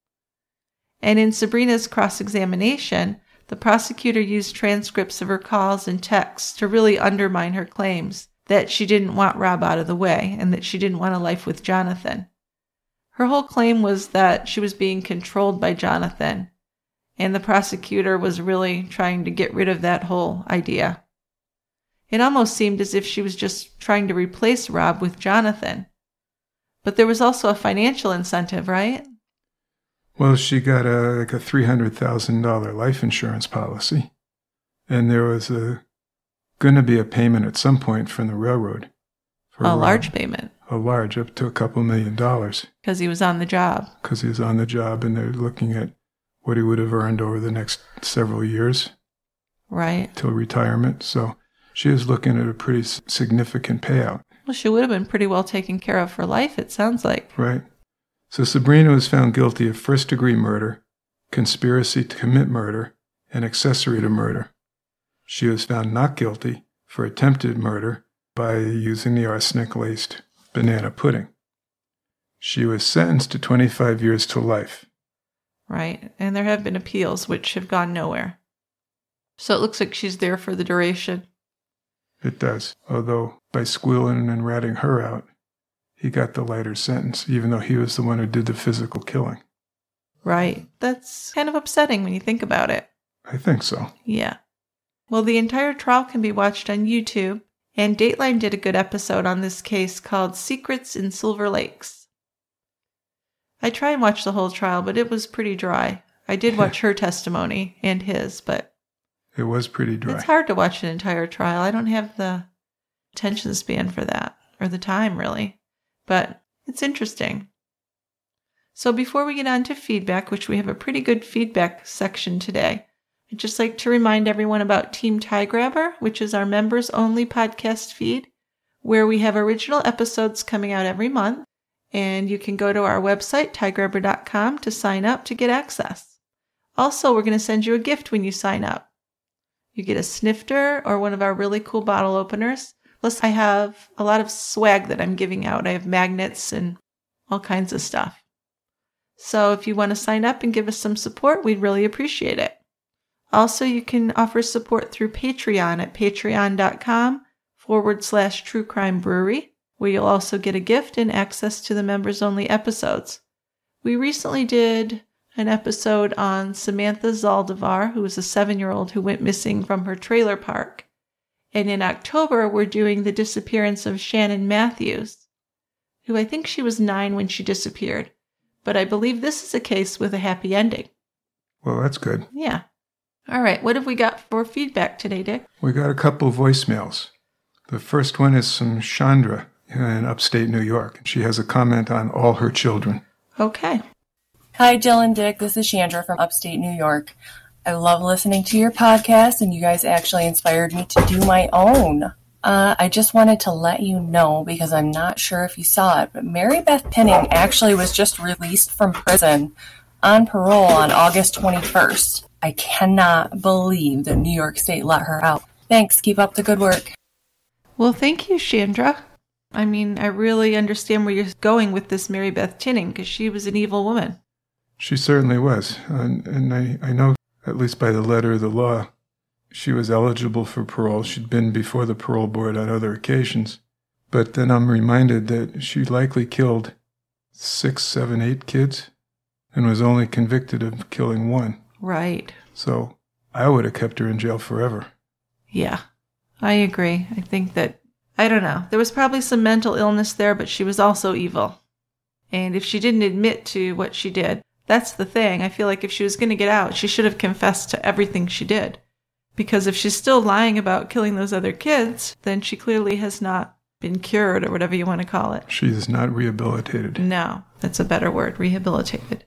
C: And in Sabrina's cross-examination, the prosecutor used transcripts of her calls and texts to really undermine her claims that she didn't want Rob out of the way and that she didn't want a life with Jonathan. Her whole claim was that she was being controlled by Jonathan, and the prosecutor was really trying to get rid of that whole idea. It almost seemed as if she was just trying to replace Rob with Jonathan. But there was also a financial incentive, right?
D: Well, she got a $300,000 life insurance policy, and there was going to be a payment at some point from the railroad.
C: A large payment.
D: A large, up to $2 million.
C: Because he was on the job.
D: Because he was on the job, and they're looking at what he would have earned over the next several years.
C: Right.
D: Till retirement. So she was looking at a pretty significant payout.
C: Well, she would have been pretty well taken care of for life, it sounds like.
D: Right. So Sabrina was found guilty of first-degree murder, conspiracy to commit murder, and accessory to murder. She was found not guilty for attempted murder by using the arsenic-laced banana pudding. She was sentenced to 25 years to life.
C: Right, and there have been appeals which have gone nowhere. So it looks like she's there for the duration.
D: It does, although by squealing and ratting her out, he got the lighter sentence, even though he was the one who did the physical killing.
C: Right. That's kind of upsetting when you think about it.
D: I think so.
C: Yeah. Well, the entire trial can be watched on YouTube, and Dateline did a good episode on this case called Secrets in Silver Lakes. I try and watch the whole trial, but it was pretty dry. I did watch her testimony and his, but...
D: It was pretty dry.
C: It's hard to watch an entire trial. I don't have the attention span for that, or the time, really. But it's interesting. So before we get on to feedback, which we have a pretty good feedback section today, I'd just like to remind everyone about Team Tie Grabber, which is our members-only podcast feed, where we have original episodes coming out every month. And you can go to our website, tiegrabber.com, to sign up to get access. Also, we're going to send you a gift when you sign up. You get a snifter or one of our really cool bottle openers. Plus, I have a lot of swag that I'm giving out. I have magnets and all kinds of stuff. So if you want to sign up and give us some support, we'd really appreciate it. Also, you can offer support through Patreon at patreon.com/True Crime Brewery, where you'll also get a gift and access to the members-only episodes. We recently did an episode on Samantha Zaldivar, who was a 7-year-old who went missing from her trailer park. And in October, we're doing the disappearance of Shannon Matthews, who I think she was 9 when she disappeared. But I believe this is a case with a happy ending.
D: Well, that's good.
C: Yeah. All right. What have we got for feedback today, Dick?
D: We got a couple of voicemails. The first one is from Chandra in upstate New York. She has a comment on all her children.
C: Okay.
E: Hi, Jill and Dick. This is Chandra from upstate New York. I love listening to your podcast, and you guys actually inspired me to do my own. I just wanted to let you know, because I'm not sure if you saw it, but Mary Beth Pinning actually was just released from prison on parole on August 21st. I cannot believe that New York State let her out. Thanks. Keep up the good work.
C: Well, thank you, Chandra. I mean, I really understand where you're going with this Mary Beth Tinning, because she was an evil woman.
D: She certainly was. And I know, at least by the letter of the law, she was eligible for parole. She'd been before the parole board on other occasions. But then I'm reminded that she likely killed 6, 7, 8 kids and was only convicted of killing 1.
C: Right.
D: So I would have kept her in jail forever.
C: Yeah, I agree. I think that, I don't know, there was probably some mental illness there, but she was also evil. And if she didn't admit to what she did, that's the thing. I feel like if she was going to get out, she should have confessed to everything she did. Because if she's still lying about killing those other kids, then she clearly has not been cured, or whatever you want to call it.
D: She is not rehabilitated.
C: No, that's a better word, rehabilitated.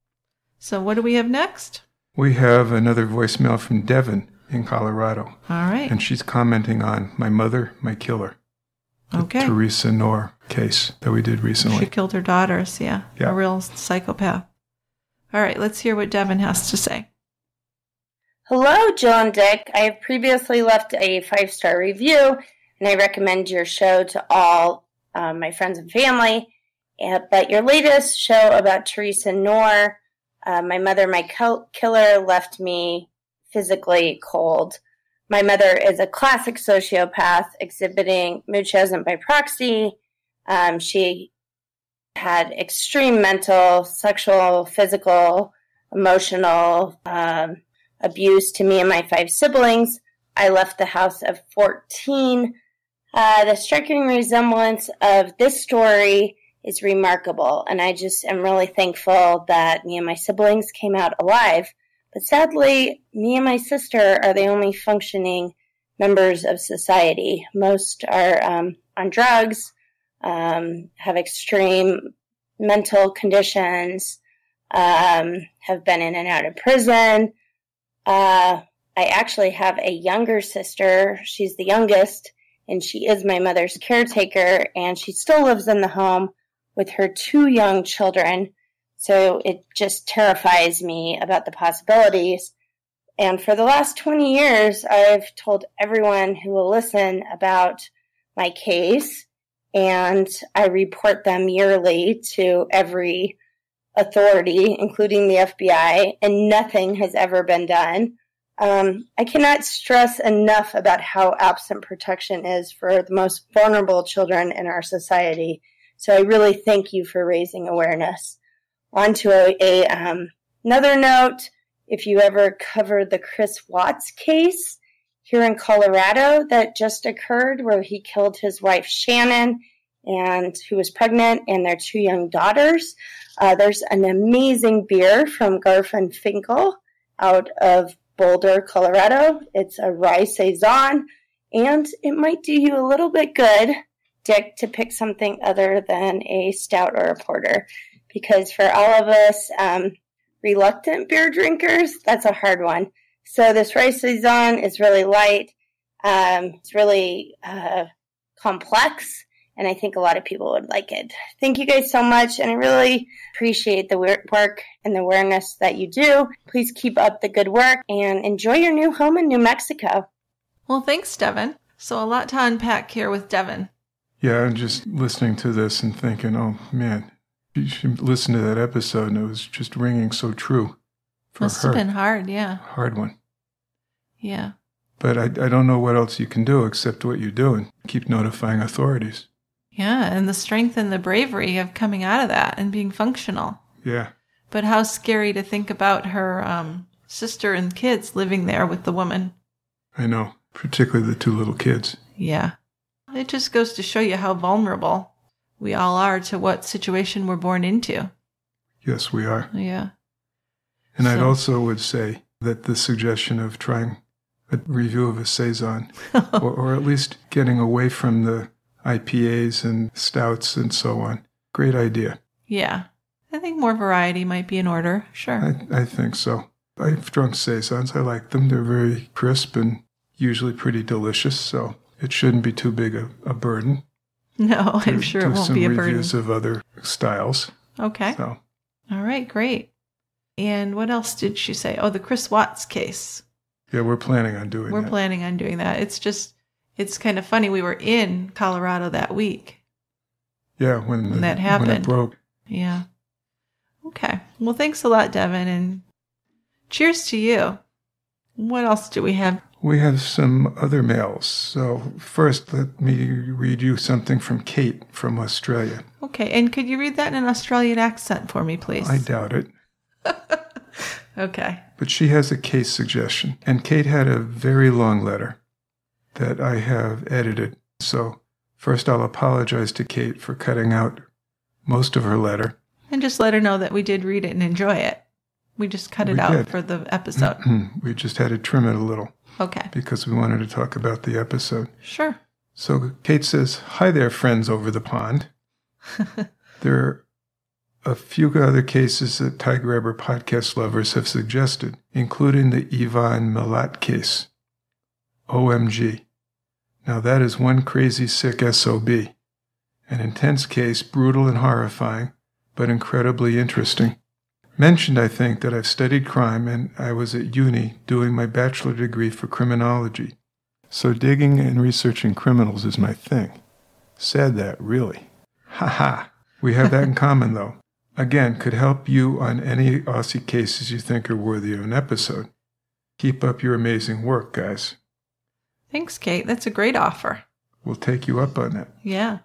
C: So what do we have next?
D: We have another voicemail from Devin in Colorado.
C: All right.
D: And she's commenting on My Mother, My Killer. The
C: Okay.
D: Teresa Knorr case that we did recently.
C: She killed her daughters, yeah.
D: Yeah.
C: A real psychopath. All right, let's hear what Devin has to say.
F: Hello, Jill and Dick. I have previously left a 5-star review, and I recommend your show to all my friends and family. But your latest show about Teresa Knorr, My Mother, My Killer, left me physically cold. My mother is a classic sociopath exhibiting Munchausen by proxy. She had extreme mental, sexual, physical, emotional abuse to me and my 5 siblings. I left the house of 14. The striking resemblance of this story is remarkable, and I just am really thankful that me and my siblings came out alive. But sadly, me and my sister are the only functioning members of society. Most are on drugs, have extreme mental conditions, have been in and out of prison. I actually have a younger sister. She's the youngest, and she is my mother's caretaker, and she still lives in the home with her 2 young children. So it just terrifies me about the possibilities. And for the last 20 years, I've told everyone who will listen about my case, and I report them yearly to every authority, including the FBI, and nothing has ever been done. I cannot stress enough about how absent protection is for the most vulnerable children in our society. So I really thank you for raising awareness. On to another note, if you ever covered the Chris Watts case here in Colorado that just occurred, where he killed his wife Shannon, and who was pregnant, and their 2 young daughters. There's an amazing beer from Garf and Finkel out of Boulder, Colorado. It's a rye saison, and it might do you a little bit good, Dick, to pick something other than a stout or a porter. Because for all of us reluctant beer drinkers, that's a hard one. So this rice saison is really light. It's really complex, and I think a lot of people would like it. Thank you guys so much, and I really appreciate the work and the awareness that you do. Please keep up the good work, and enjoy your new home in New Mexico.
C: Well, thanks, Devin. So a lot to unpack here with Devin.
D: Yeah, I'm just listening to this and thinking, oh, man, you should listen to that episode, and it was just ringing so true for
C: Must
D: her.
C: have been hard, yeah.
D: Hard one.
C: Yeah.
D: But I don't know what else you can do except what you're doing. Keep notifying authorities.
C: Yeah, and the strength and the bravery of coming out of that and being functional.
D: Yeah.
C: But how scary to think about her sister and kids living there with the woman.
D: I know, particularly the 2 little kids.
C: Yeah. It just goes to show you how vulnerable we all are to what situation we're born into.
D: Yes, we are.
C: Yeah.
D: And I'd also would say that the suggestion of trying a review of a Saison, or at least getting away from the IPAs and stouts and so on, great idea.
C: Yeah. I think more variety might be in order. Sure.
D: I think so. I've drunk Saisons. I like them. They're very crisp and usually pretty delicious, so it shouldn't be too big a burden.
C: No, I'm sure it won't be a burden.
D: Some reviews of other styles.
C: Okay.
D: So.
C: All right, great. And what else did she say? Oh, the Chris Watts case.
D: Yeah, we're planning on doing that.
C: We're planning on doing that. It's kind of funny. We were in Colorado that week.
D: Yeah, when
C: that happened.
D: When it broke.
C: Yeah. Okay. Well, thanks a lot, Devin, and cheers to you. What else do we have?
D: We have some other mails. So first, let me read you something from Kate from Australia.
C: Okay, and could you read that in an Australian accent for me, please?
D: I doubt it.
C: Okay.
D: But she has a case suggestion. And Kate had a very long letter that I have edited. So first I'll apologize to Kate for cutting out most of her letter.
C: And just let her know that we did read it and enjoy it. We just cut it out for the episode.
D: We just had to trim it a little.
C: Okay.
D: Because we wanted to talk about the episode.
C: Sure.
D: So Kate says, "Hi there, friends over the pond. There are a few other cases that Tiger Rubber podcast lovers have suggested, including the Ivan Milat case. OMG. Now that is one crazy sick SOB. An intense case, brutal and horrifying, but incredibly interesting. Mentioned, I think, that I've studied crime and I was at uni doing my bachelor degree for criminology. So digging and researching criminals is my thing. Said that, really. Ha ha. We have that in common, though. Again, could help you on any Aussie cases you think are worthy of an episode. Keep up your amazing work, guys."
C: Thanks, Kate. That's a great offer.
D: We'll take you up on that.
C: Yeah.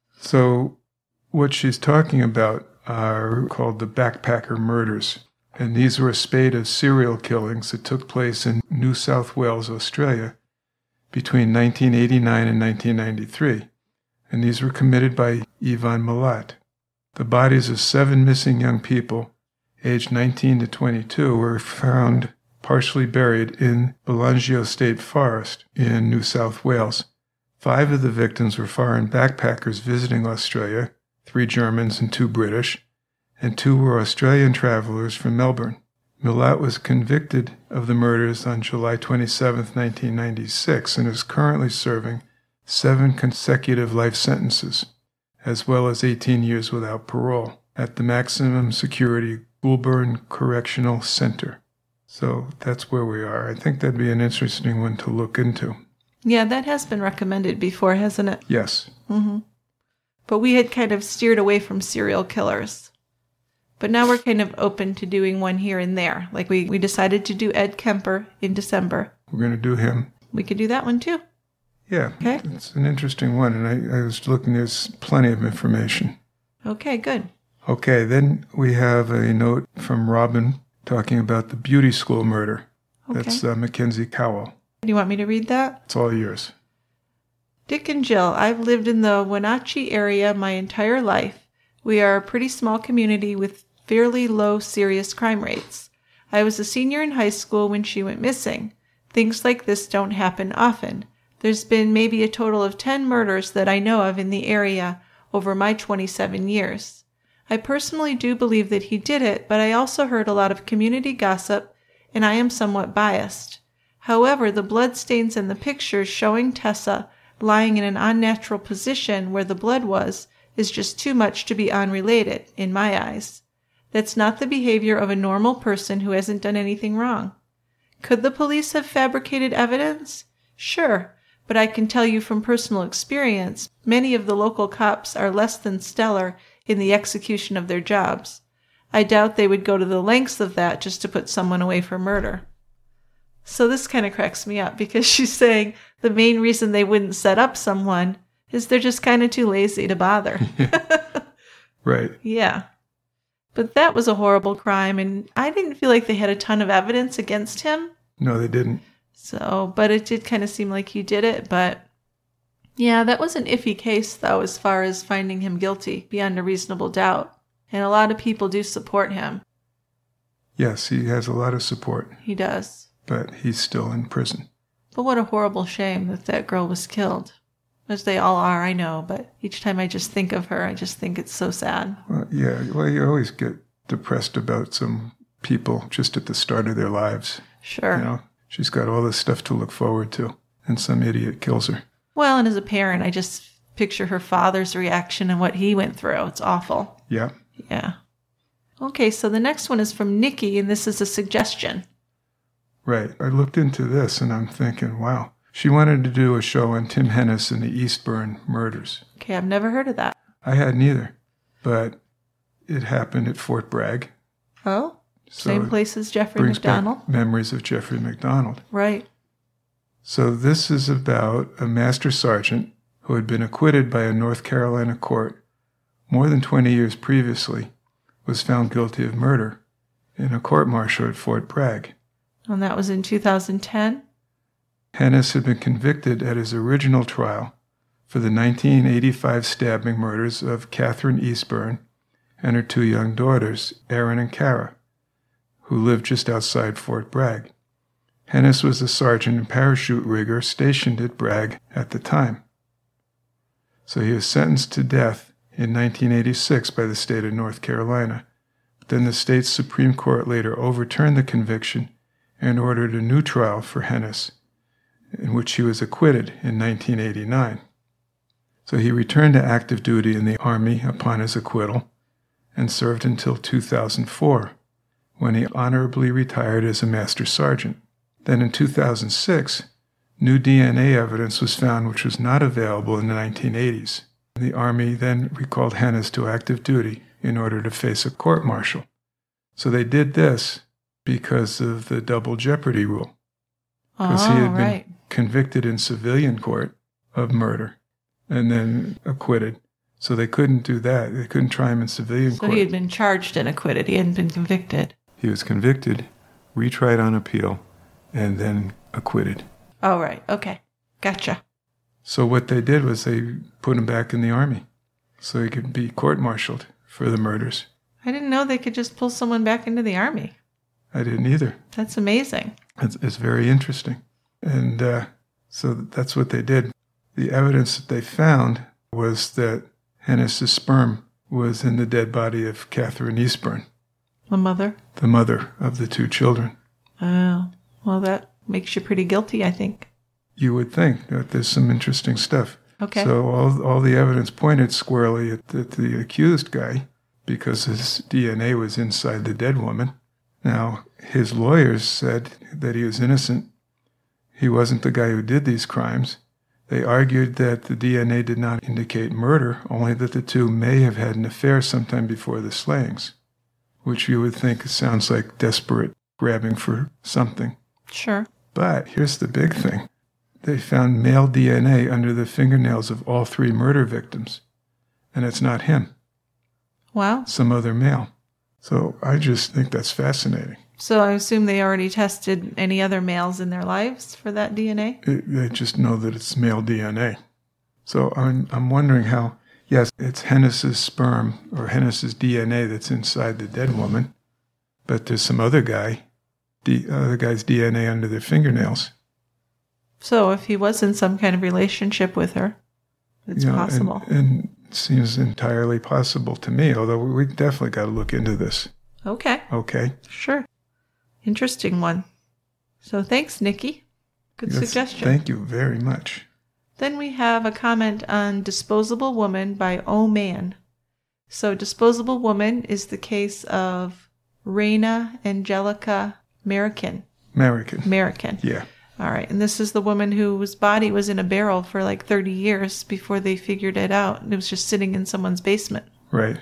D: So what she's talking about are called the Backpacker Murders. And these were a spate of serial killings that took place in New South Wales, Australia, between 1989 and 1993. And these were committed by Ivan Milat. The bodies of 7 missing young people, aged 19 to 22, were found partially buried in Belangio State Forest in New South Wales. 5 of the victims were foreign backpackers visiting Australia, 3 Germans and 2 British, and 2 were Australian travelers from Melbourne. Milat was convicted of the murders on July 27, 1996, and is currently serving 7 consecutive life sentences, as well as 18 years without parole, at the maximum security Goulburn Correctional Center. So that's where we are. I think that'd be an interesting one to look into.
C: Yeah, that has been recommended before, hasn't it?
D: Yes.
C: Mm-hmm. But we had kind of steered away from serial killers. But now we're kind of open to doing one here and there. Like we decided to do Ed Kemper in December.
D: We're going to do him.
C: We could do that one too.
D: Yeah.
C: Okay.
D: It's an interesting one, and I was looking, there's plenty of information.
C: Okay, good.
D: Okay, then we have a note from Robin talking about the beauty school murder.
C: Okay.
D: That's Mackenzie Cowell.
C: Do you want me to read that?
D: It's all yours.
C: Dick and Jill, I've lived in the Wenatchee area my entire life. We are a pretty small community with fairly low serious crime rates. I was a senior in high school when she went missing. Things like this don't happen often. There's been maybe a total of 10 murders that I know of in the area over my 27 years. I personally do believe that he did it, but I also heard a lot of community gossip, and I am somewhat biased. However, the bloodstains and the pictures showing Tessa lying in an unnatural position where the blood was is just too much to be unrelated, in my eyes. That's not the behavior of a normal person who hasn't done anything wrong. Could the police have fabricated evidence? Sure, but I can tell you from personal experience, many of the local cops are less than stellar in the execution of their jobs. I doubt they would go to the lengths of that just to put someone away for murder. So this kind of cracks me up because she's saying the main reason they wouldn't set up someone is they're just kind of too lazy to bother.
D: Right.
C: Yeah. But that was a horrible crime, and I didn't feel like they had a ton of evidence against him.
D: No, they didn't.
C: So, but it did kind of seem like he did it. But yeah, that was an iffy case, though, as far as finding him guilty beyond a reasonable doubt. And a lot of people do support him.
D: Yes, he has a lot of support.
C: He does.
D: But he's still in prison.
C: But what a horrible shame that that girl was killed. As they all are, I know, but each time I just think of her, I just think it's so sad.
D: Well, yeah, well, you always get depressed about some people just at the start of their lives.
C: Sure.
D: You know, she's got all this stuff to look forward to, and some idiot kills her.
C: Well, and as a parent, I just picture her father's reaction and what he went through. It's awful.
D: Yeah.
C: Yeah. Okay, so the next one is from Nikki, and this is a suggestion.
D: Right. I looked into this, and I'm thinking, wow. She wanted to do a show on Tim Hennis and the Eastburn murders.
C: Okay, I've never heard of that.
D: I hadn't either, but it happened at Fort Bragg.
C: Oh?
D: So
C: Same place as Jeffrey
D: brings
C: McDonald?
D: back memories of Jeffrey McDonald.
C: Right.
D: So this is about a master sergeant who had been acquitted by a North Carolina court more than 20 years previously, was found guilty of murder in a court-martial at Fort Bragg.
C: And that was in 2010?
D: Hennis had been convicted at his original trial for the 1985 stabbing murders of Catherine Eastburn and her 2 young daughters, Erin and Kara, who lived just outside Fort Bragg. Hennis was a sergeant and parachute rigger stationed at Bragg at the time. So he was sentenced to death in 1986 by the state of North Carolina. Then the state's Supreme Court later overturned the conviction and ordered a new trial for Hennis, in which he was acquitted in 1989. So he returned to active duty in the Army upon his acquittal and served until 2004, when he honorably retired as a master sergeant. Then in 2006, new DNA evidence was found which was not available in the 1980s. The Army then recalled Hennis to active duty in order to face a court-martial. So they did this because of the double jeopardy rule. Because he had been convicted in civilian court of murder and then acquitted. So they couldn't do that. They couldn't try him in civilian court.
C: So he had been charged and acquitted. He hadn't been convicted.
D: He was convicted, retried on appeal, and then acquitted.
C: Oh, right. Okay. Gotcha.
D: So what they did was they put him back in the Army so he could be court-martialed for the murders.
C: I didn't know they could just pull someone back into the Army.
D: I didn't either.
C: That's amazing.
D: It's very interesting. And so that's what they did. The evidence that they found was that Hennis' sperm was in the dead body of Catherine Eastburn.
C: The mother?
D: The mother of the 2 children.
C: Oh, well, that makes you pretty guilty, I think.
D: You would think that there's some interesting stuff.
C: Okay.
D: So all the evidence pointed squarely at the accused guy because his DNA was inside the dead woman. Now, his lawyers said that he was innocent. He wasn't the guy who did these crimes. They argued that the DNA did not indicate murder, only that the 2 may have had an affair sometime before the slayings, which you would think sounds like desperate grabbing for something.
C: Sure.
D: But here's the big thing. They found male DNA under the fingernails of all 3 murder victims, and it's not him.
C: Wow.
D: Some other male. So I just think that's fascinating.
C: So I assume they already tested any other males in their lives for that DNA?
D: They just know that it's male DNA. So I'm wondering how, yes, it's Hennis' sperm or Hennis' DNA that's inside the dead woman, but there's some other guy, the other guy's DNA under their fingernails.
C: So if he was in some kind of relationship with her, it's possible.
D: And it seems entirely possible to me, although we definitely got to look into this.
C: Okay.
D: Okay.
C: Sure. Interesting one. So thanks, Nikki. Good suggestion.
D: Thank you very much.
C: Then we have a comment on Disposable Woman by Oh Man. So Disposable Woman is the case of Raina Angelica American. Yeah. All right. And this is the woman whose body was in a barrel for like 30 years before they figured it out. It was just sitting in someone's basement.
D: Right.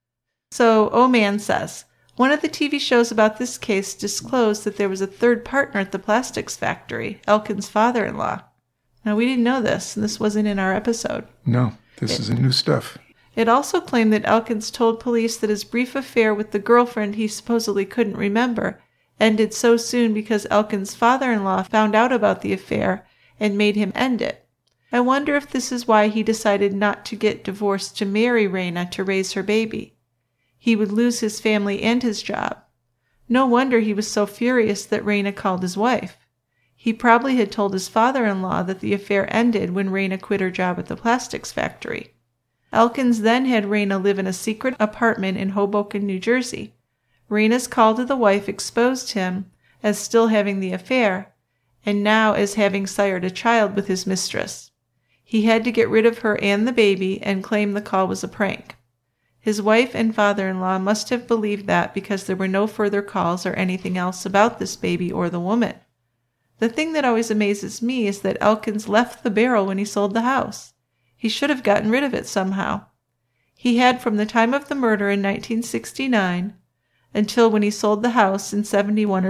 C: So Oh Man says, one of the TV shows about this case disclosed that there was a third partner at the plastics factory, Elkin's father-in-law. Now, we didn't know this, and this wasn't in our episode.
D: No, this is new stuff.
C: It also claimed that Elkins told police that his brief affair with the girlfriend he supposedly couldn't remember ended so soon because Elkins' father-in-law found out about the affair and made him end it. I wonder if this is why he decided not to get divorced to marry Raina to raise her baby. He would lose his family and his job. No wonder he was so furious that Raina called his wife. He probably had told his father-in-law that the affair ended when Raina quit her job at the plastics factory. Elkins then had Raina live in a secret apartment in Hoboken, New Jersey. Raina's call to the wife exposed him as still having the affair, and now as having sired a child with his mistress. He had to get rid of her and the baby and claim the call was a prank. His wife and father-in-law must have believed that because there were no further calls or anything else about this baby or the woman. The thing that always amazes me is that Elkins left the barrel when he sold the house. He should have gotten rid of it somehow. He had from the time of the murder in 1969 until when he sold the house in 71 or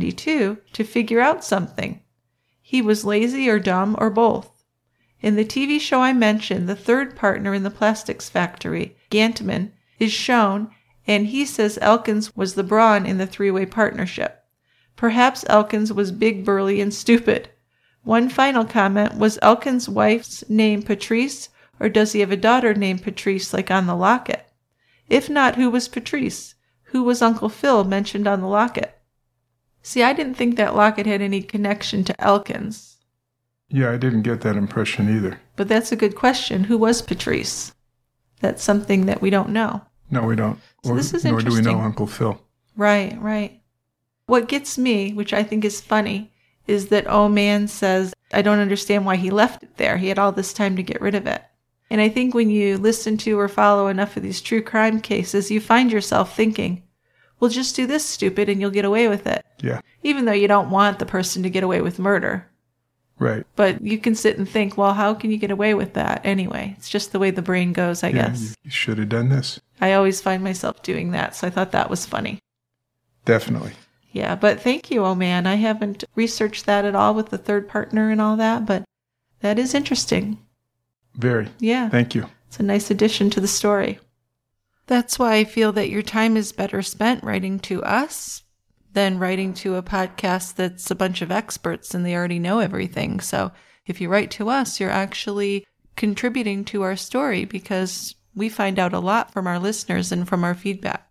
C: 72 to figure out something. He was lazy or dumb or both. In the TV show I mentioned, the third partner in the plastics factory, Gantman, is shown, and he says Elkins was the brawn in the three-way partnership. Perhaps Elkins was big, burly, and stupid. One final comment, was Elkins' wife's name Patrice, or does he have a daughter named Patrice like on the locket? If not, who was Patrice? Who was Uncle Phil mentioned on the locket? See, I didn't think that locket had any connection to Elkins.
D: Yeah, I didn't get that impression either.
C: But that's a good question. Who was Patrice? That's something that we don't know.
D: No, we don't.
C: So this is
D: nor
C: interesting.
D: do we know Uncle Phil.
C: Right, right. What gets me, which I think is funny, is that Oh Man says, I don't understand why he left it there. He had all this time to get rid of it. And I think when you listen to or follow enough of these true crime cases, you find yourself thinking, well, just do this, stupid, and you'll get away with it.
D: Yeah.
C: Even though you don't want the person to get away with murder.
D: Right.
C: But you can sit and think, well, how can you get away with that anyway? It's just the way the brain goes, I guess.
D: You should have done this.
C: I always find myself doing that, so I thought that was funny.
D: Definitely.
C: Yeah, but thank you, Oh Man. I haven't researched that at all with the third partner and all that, but that is interesting.
D: Very.
C: Yeah.
D: Thank you.
C: It's a nice addition to the story. That's why I feel that your time is better spent writing to us than writing to a podcast that's a bunch of experts and they already know everything. So if you write to us, you're actually contributing to our story because we find out a lot from our listeners and from our feedback.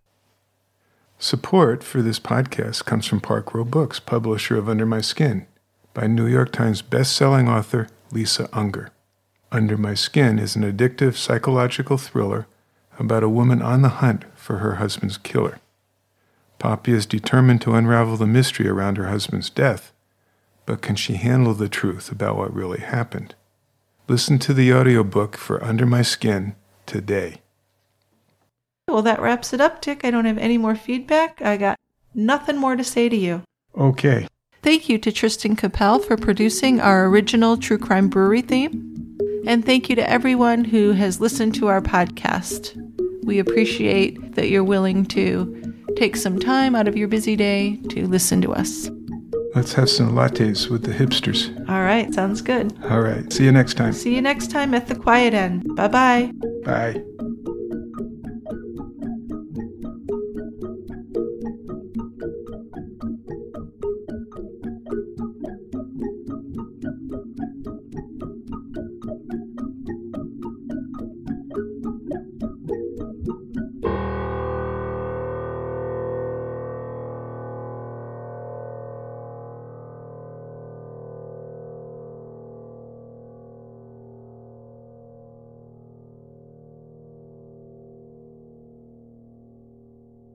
D: Support for this podcast comes from Park Row Books, publisher of Under My Skin, by New York Times best-selling author Lisa Unger. Under My Skin is an addictive psychological thriller about a woman on the hunt for her husband's killer. Poppy is determined to unravel the mystery around her husband's death, but can she handle the truth about what really happened? Listen to the audiobook for Under My Skin today.
C: Well, that wraps it up, Dick. I don't have any more feedback. I got nothing more to say to you.
D: Okay.
C: Thank you to Tristan Capel for producing our original True Crime Brewery theme. And thank you to everyone who has listened to our podcast. We appreciate that you're willing to take some time out of your busy day to listen to us.
D: Let's have some lattes with the hipsters.
C: All right, sounds good.
D: All right. See you next time.
C: See you next time at the quiet end. Bye-bye.
D: Bye.